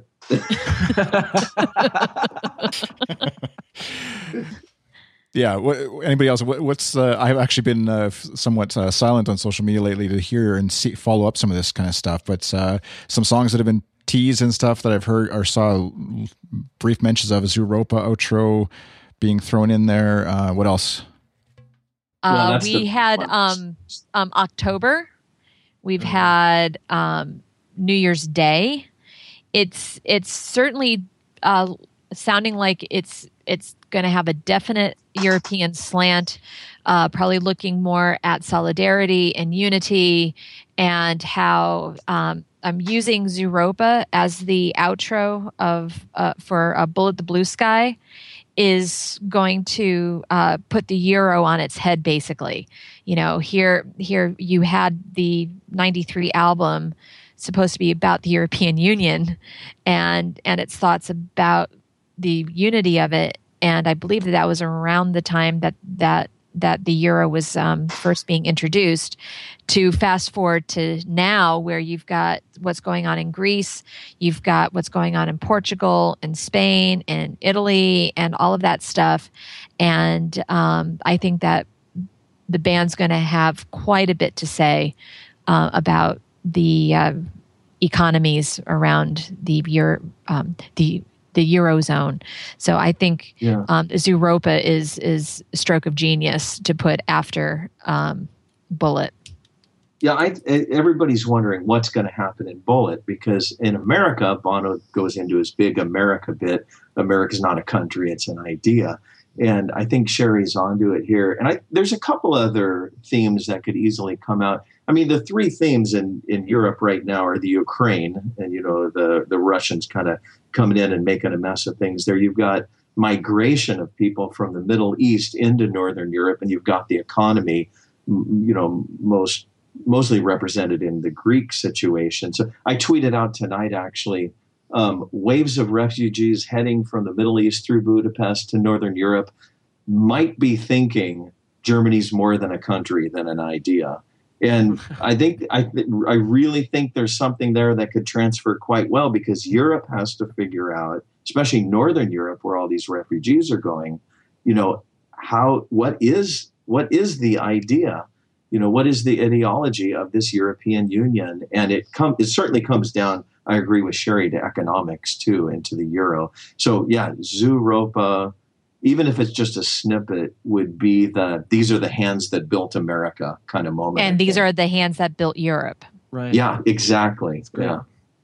yeah. Anybody else? What's I've actually been somewhat silent on social media lately to hear and follow up some of this kind of stuff, but some songs that have been teased and stuff that I've heard or saw brief mentions of, Zooropa outro being thrown in there. What else? We had October. We've had New Year's Day. It's certainly sounding like it's going to have a definite European slant, probably looking more at solidarity and unity, and how I'm using Zooropa as the outro for Bullet the Blue Sky is going to put the Euro on its head, basically. Here you had the 93 album supposed to be about the European Union and its thoughts about the unity of it. And I believe that was around the time that the Euro was first being introduced, to fast forward to now, where you've got what's going on in Greece, you've got what's going on in Portugal and Spain and Italy and all of that stuff. And I think that the band's going to have quite a bit to say about the economies around the Eurozone. So I think Zooropa is a stroke of genius to put after Bullet. Yeah, everybody's wondering what's going to happen in Bullet, because in America, Bono goes into his big America bit. America's not a country, it's an idea. And I think Sherry's onto it here. And there's a couple other themes that could easily come out. I mean, the three themes in Europe right now are the Ukraine and, the Russians kind of coming in and making a mess of things there. You've got migration of people from the Middle East into Northern Europe, and you've got the economy, mostly represented in the Greek situation. So I tweeted out tonight, actually, waves of refugees heading from the Middle East through Budapest to Northern Europe might be thinking Germany's more than a country than an idea. And I really think there's something there that could transfer quite well, because Europe has to figure out, especially Northern Europe, where all these refugees are going, what is the idea? What is the ideology of this European Union? And it certainly comes down, I agree with Sherry, to economics too, and to the euro. So yeah, Zooropa, even if it's just a snippet, would be these are the hands that built America kind of moment. And these are the hands that built Europe. Right. Yeah, exactly. Yeah.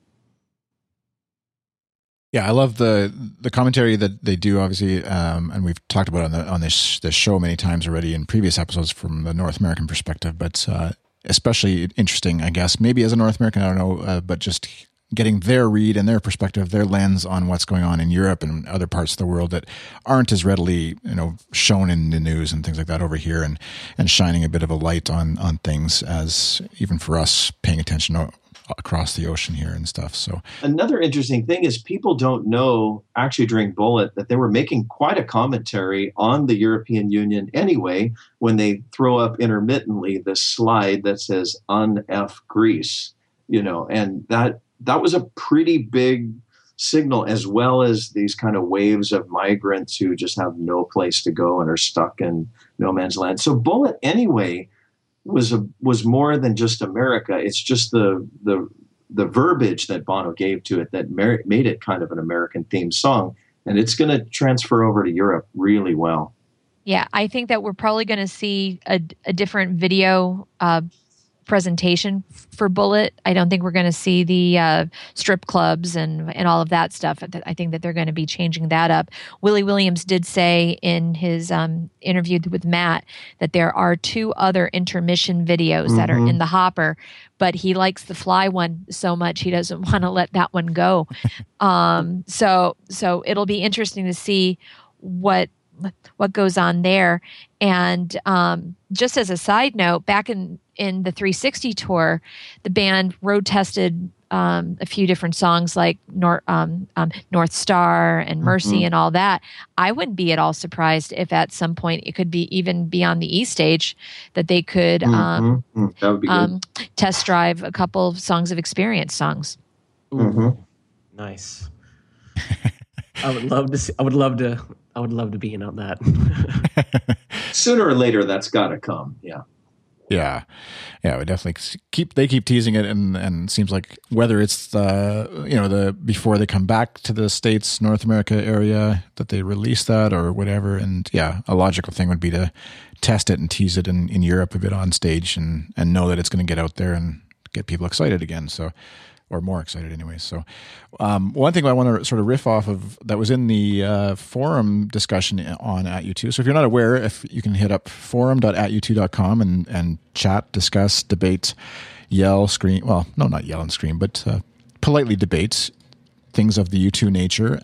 Yeah, I love the commentary that they do, obviously, and we've talked about it on this show many times already in previous episodes from the North American perspective, but especially interesting, I guess, maybe as a North American, I don't know, but just getting their read and their perspective, their lens on what's going on in Europe and other parts of the world that aren't as readily, shown in the news and things like that over here, and shining a bit of a light on things, as even for us paying attention across the ocean here and stuff. So another interesting thing is people don't know, actually, during Bullet, that they were making quite a commentary on the European Union anyway, when they throw up intermittently this slide that says "Un-F Greece," and that was a pretty big signal, as well as these kind of waves of migrants who just have no place to go and are stuck in no man's land. So Bullet anyway was more than just America. It's just the verbiage that Bono gave to it that made it kind of an American themed song, and it's going to transfer over to Europe really well. Yeah, I think that we're probably going to see a different video presentation for Bullet. I don't think we're going to see the strip clubs and all of that stuff. I think that they're going to be changing that up. Willie Williams did say in his interview with Matt that there are 2 other intermission videos that are in the hopper, but he likes the Fly one so much he doesn't want to let that one go. So it'll be interesting to see what goes on there. And just as a side note, back in the 360 tour, the band road tested a few different songs like North Star and Mercy and all that. I wouldn't be at all surprised if at some point it could be even be on the E stage that they could that would be good. Test drive a couple of Songs of Experience songs. Nice. I would love to be in on that. Sooner or later, that's got to come. Yeah. Yeah, we definitely keep teasing it, and it seems like whether it's the before they come back to the States, North America area, that they release that or whatever, and yeah, a logical thing would be to test it and tease it in Europe a bit on stage, and know that it's going to get out there and get people excited again. So. Or more excited anyway. So one thing I want to sort of riff off of that was in the forum discussion on @U2. So if you're not aware, if you can hit up forum.atU2.com and chat, discuss, debate, yell, scream. Well, no, not yell and scream, but politely debate things of the U2 nature.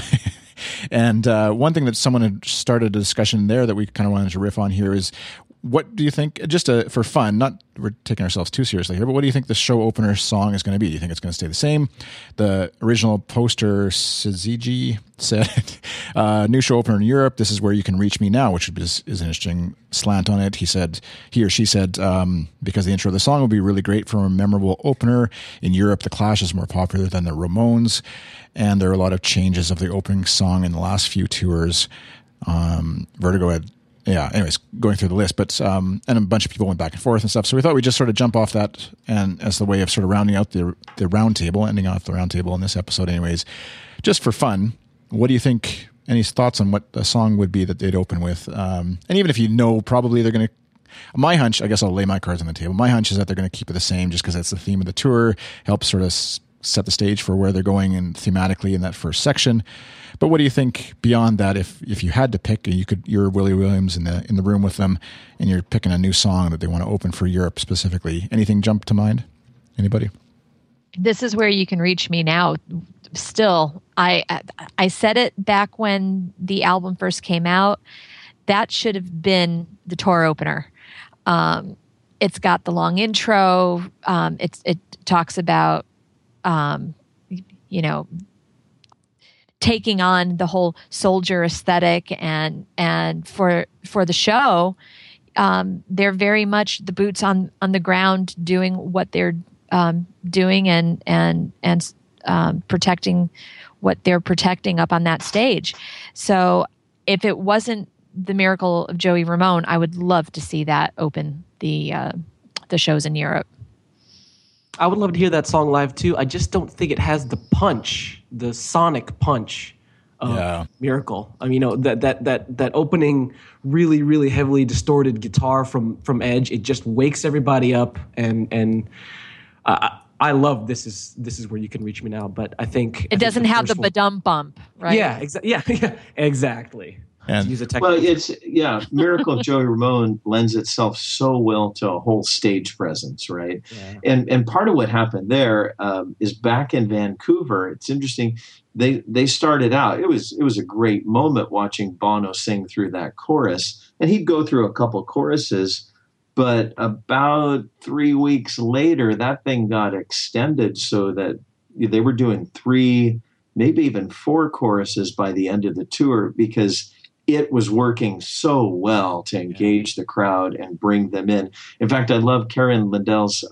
And one thing that someone had started a discussion there that we kind of wanted to riff on here is, what do you think, just for fun, not we're taking ourselves too seriously here, but what do you think the show opener song is going to be? Do you think it's going to stay the same? The original poster, Sizigi, said, new show opener in Europe, this is where you can reach me now, which is an interesting slant on it. He or she said, because the intro of the song will be really great for a memorable opener. In Europe, The Clash is more popular than the Ramones, and there are a lot of changes of the opening song in the last few tours. Vertigo had... Yeah, anyways, going through the list, but and a bunch of people went back and forth and stuff. So we thought we'd just sort of jump off that, and as the way of sort of rounding out the round table, ending off the round table in this episode anyways, just for fun. What do you think? Any thoughts on what the song would be that they'd open with? And even if you know, probably they're going to, my hunch, I guess I'll lay my cards on the table. My hunch is that they're going to keep it the same just because that's the theme of the tour, helps sort of set the stage for where they're going and thematically in that first section. But what do you think beyond that? If you had to pick, you're Willie Williams in the room with them, and you're picking a new song that they want to open for Europe specifically. Anything jump to mind? Anybody? This is where you can reach me now. Still, I said it back when the album first came out. That should have been the tour opener. It's got the long intro. It talks about taking on the whole soldier aesthetic, and for the show, they're very much the boots on the ground, doing what they're doing and protecting what they're protecting up on that stage. So if it wasn't the miracle of Joey Ramone, I would love to see that open the shows in Europe. I would love to hear that song live too. I just don't think it has the punch, the sonic punch of Miracle. I mean, that opening really, really heavily distorted guitar from Edge, it just wakes everybody up, and I love This Is Where You Can Reach Me Now, but I think it doesn't have the badum bump, right? Yeah, exactly. And use a technical. Well, Miracle of Joey Ramone lends itself so well to a whole stage presence, right? Yeah. And part of what happened there is back in Vancouver. It's interesting. They started out. It was a great moment watching Bono sing through that chorus, and he'd go through a couple choruses. But about 3 weeks later, that thing got extended so that they were doing 3, maybe even 4 choruses by the end of the tour, because it was working so well to engage the crowd and bring them in. In fact, I love Karen Lindell's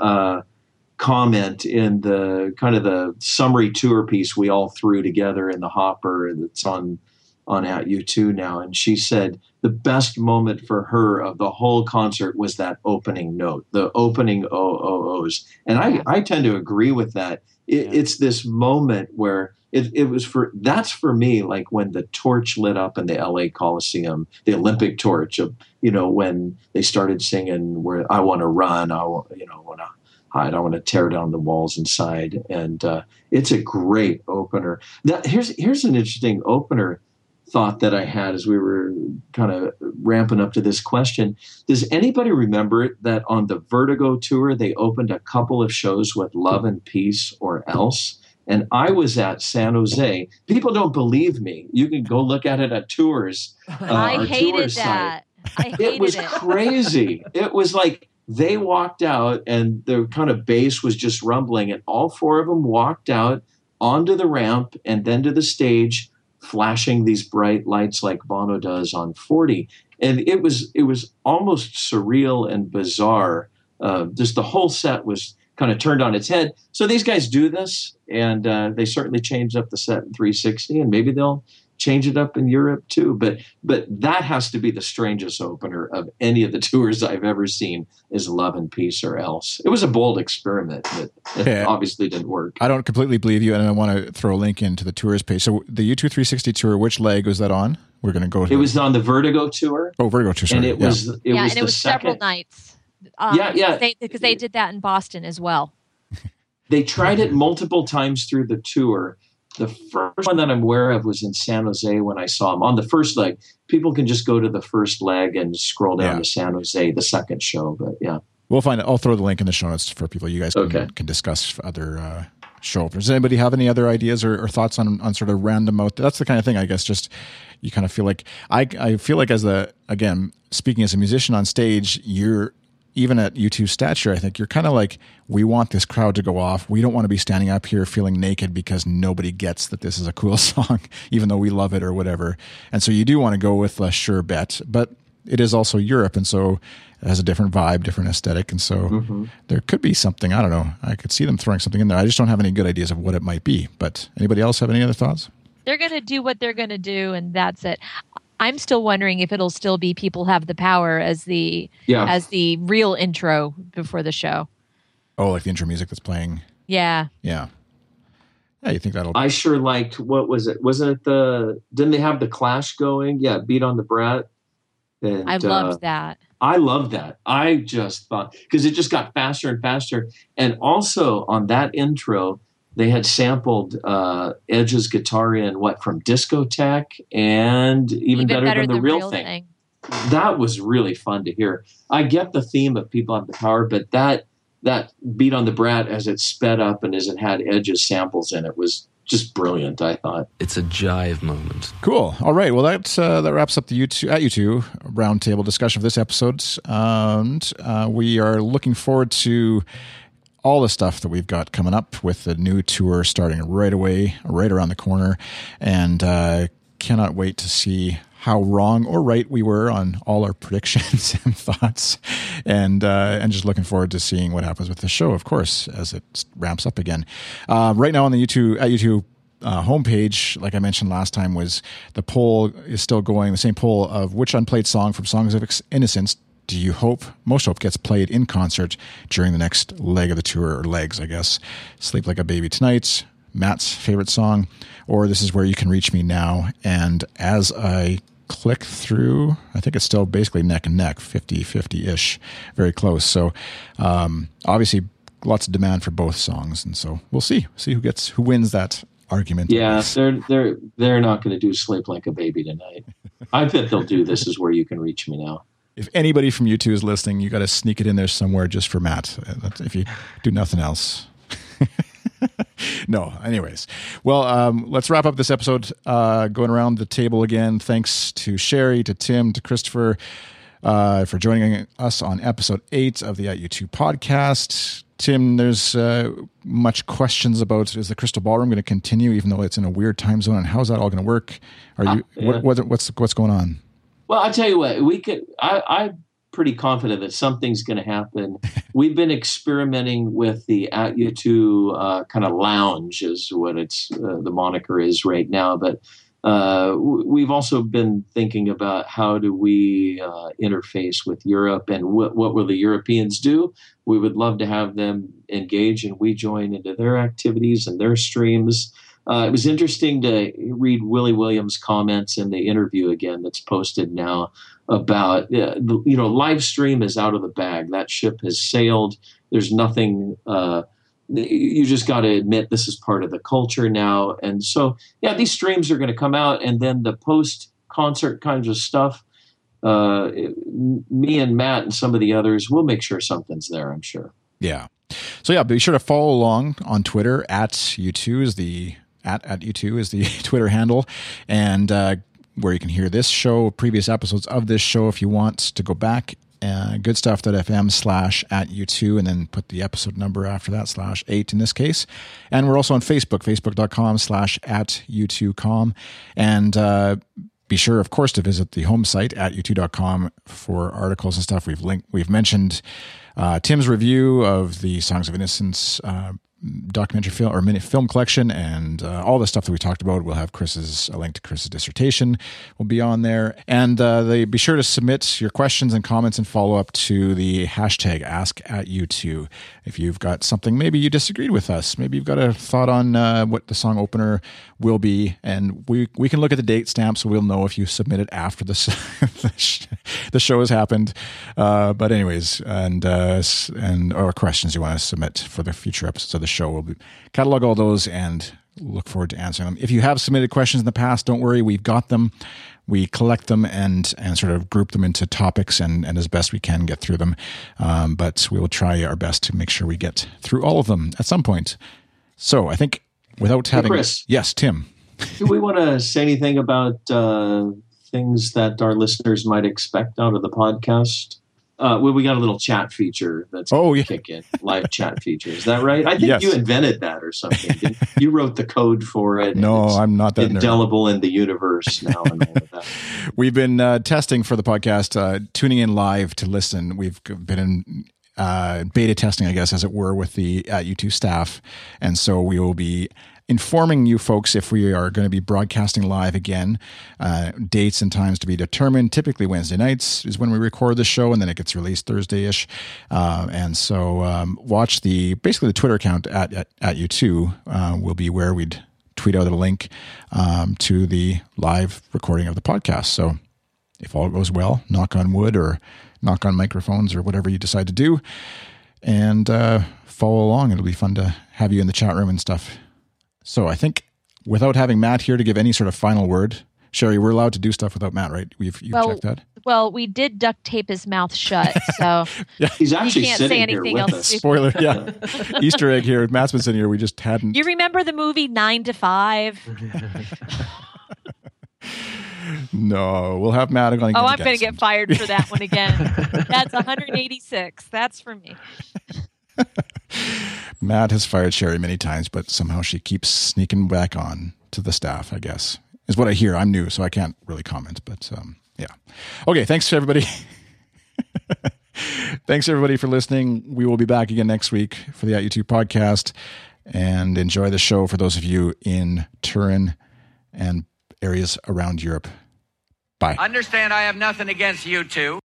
comment in the kind of the summary tour piece we all threw together in the hopper that's on At U2 now. And she said the best moment for her of the whole concert was that opening note, the opening OOOs. And I tend to agree with that. It's this moment where that's for me, like when the torch lit up in the LA Coliseum, the Olympic torch of, when they started singing where I want to run, I want to hide, I want to tear down the walls inside. And it's a great opener. Here's an interesting opener thought that I had as we were kind of ramping up to this question. Does anybody remember that on the Vertigo tour, they opened a couple of shows with Love and Peace or Else? And I was at San Jose. People don't believe me. You can go look at it at tours. I hated that. It was crazy. It was like they walked out and the kind of bass was just rumbling, and all 4 of them walked out onto the ramp and then to the stage, flashing these bright lights like Bono does on 40. And it was almost surreal and bizarre. Just the whole set was kind of turned on its head. So these guys do this, and they certainly changed up the set in 360, and maybe they'll change it up in Europe too. But that has to be the strangest opener of any of the tours I've ever seen, is Love and Peace or Else. It was a bold experiment that obviously didn't work. I don't completely believe you, and I want to throw a link into the tours page. So the U2 360 tour, which leg was that on? We're going to go to it. Was on the Vertigo tour. Oh, Vertigo tour. Sorry. And it was the second. Several nights. Because they did that in Boston as well. They tried it multiple times through the tour. The first one that I'm aware of was in San Jose when I saw them. On the first leg, people can just go to the first leg and scroll down to San Jose, the second show. But we'll find it. I'll throw the link in the show notes for people. You guys can discuss other show openers. Does anybody have any other ideas or thoughts on sort of random out? That's the kind of thing, I guess, just you kind of feel like I feel like speaking as a musician on stage, you're even at U2's stature, I think you're kind of like, we want this crowd to go off. We don't want to be standing up here feeling naked because nobody gets that this is a cool song, even though we love it or whatever. And so you do want to go with a sure bet, but it is also Europe. And so it has a different vibe, different aesthetic. And so there could be something, I don't know. I could see them throwing something in there. I just don't have any good ideas of what it might be. But anybody else have any other thoughts? They're going to do what they're going to do, and that's it. I'm still wondering if it'll still be People Have the Power as the real intro before the show. Oh, like the intro music that's playing. Yeah. Yeah. Yeah, you think that'll... I sure liked, what was it? Wasn't it didn't they have the Clash going? Yeah, Beat on the Brat. And, I loved that. I loved that. I just thought, because it just got faster and faster. And also on that intro, they had sampled Edge's guitar in from Discotheque and even better than the real thing. That was really fun to hear. I get the theme of People Have the Power, but that Beat on the Brat as it sped up and as it had Edge's samples in it was just brilliant, I thought. It's a jive moment. Cool. All right. Well, that wraps up the U2 roundtable discussion of this episode. And we are looking forward to all the stuff that we've got coming up with the new tour starting right away, right around the corner. And cannot wait to see how wrong or right we were on all our predictions and thoughts, and just looking forward to seeing what happens with the show, of course, as it ramps up again. Right now on the YouTube homepage, like I mentioned last time, was the poll is still going, the same poll of which unplayed song from Songs of Innocence do you most hope gets played in concert during the next leg of the tour, or legs, I guess. Sleep Like a Baby Tonight, Matt's favorite song, or This Is Where You Can Reach Me Now. And as I click through, I think it's still basically neck and neck, 50-50-ish, very close. So obviously lots of demand for both songs, and so we'll see who wins that argument. Yeah, they're not going to do Sleep Like a Baby Tonight. I bet they'll do This Is Where You Can Reach Me Now. If anybody from U2 is listening, you got to sneak it in there somewhere just for Matt, if you do nothing else. No, anyways. Well, let's wrap up this episode going around the table again. Thanks to Sherry, to Tim, to Christopher for joining us on episode 8 of the At U2 podcast. Tim, there's much questions about, is the Crystal Ballroom going to continue even though it's in a weird time zone, and how's that all going to work? What's going on? Well, I'll tell you what, I'm pretty confident that something's going to happen. We've been experimenting with the At U2 kind of lounge is what the moniker is right now. But we've also been thinking about how do we interface with Europe, and what will the Europeans do? We would love to have them engage, and we join into their activities and their streams. It was interesting to read Willie Williams' comments in the interview again that's posted now about, live stream is out of the bag. That ship has sailed. There's nothing, you just got to admit this is part of the culture now. And so, yeah, these streams are going to come out, and then the post-concert kinds of stuff, me and Matt and some of the others, we'll make sure something's there, I'm sure. Yeah. So yeah, be sure to follow along on Twitter. At U2 is the Twitter handle, and where you can hear this show, previous episodes of this show, if you want to go back. goodstuff.fm/@U2, and then put the episode number after that, /8 in this case. And we're also on Facebook, facebook.com/@U2com. And be sure, of course, to visit the home site at u2.com for articles and stuff. We've mentioned Tim's review of the Songs of Innocence documentary film or mini film collection, and all the stuff that we talked about. We'll have a link to Chris's dissertation will be on there. And be sure to submit your questions and comments and follow up to the hashtag #AskAtU2. If you've got something, maybe you disagreed with us, maybe you've got a thought on what the song opener will be, and we can look at the date stamp so we'll know if you submitted after the show has happened. But anyways, and or questions you want to submit for the future episodes of the show, we'll catalog all those and look forward to answering them. If you have submitted questions in the past, don't worry, we've got them. We collect them and sort of group them into topics and as best we can get through them. But we will try our best to make sure we get through all of them at some point. So I think without having... Chris. Yes, Tim. Do we want to say anything about things that our listeners might expect out of the podcast? We got a little chat feature that's kick in, live chat feature. Is that right? I think you invented that or something. You wrote the code for it. No, I'm not that indelible in the universe now and all of that. We've been testing for the podcast, tuning in live to listen. We've been in beta testing, I guess, as it were, with the U2 staff. And so we will be informing you folks if we are going to be broadcasting live again. Dates and times to be determined. Typically Wednesday nights is when we record the show, and then it gets released Thursday-ish. And so watch basically the Twitter account at U2 will be where we'd tweet out a link to the live recording of the podcast. So if all goes well, knock on wood or knock on microphones or whatever you decide to do, and follow along. It'll be fun to have you in the chat room and stuff. So I think without having Matt here to give any sort of final word, Sherry, we're allowed to do stuff without Matt, right? You've checked that? Well, we did duct tape his mouth shut, so yeah, he's actually he can't sitting say anything here with else. us. Spoiler, yeah. Easter egg here. Matt's been sitting here. We just hadn't. You remember the movie 9 to 5? No, we'll have Matt. I'm going to get fired for that one again. That's 186. That's for me. Matt has fired Sherry many times, but somehow she keeps sneaking back on to the staff, I guess. is what I hear. I'm new, so I can't really comment. But yeah. Okay, thanks to everybody. Thanks everybody for listening. We will be back again next week for the At You2 podcast, and enjoy the show for those of you in Turin and areas around Europe. Bye. Understand I have nothing against you two.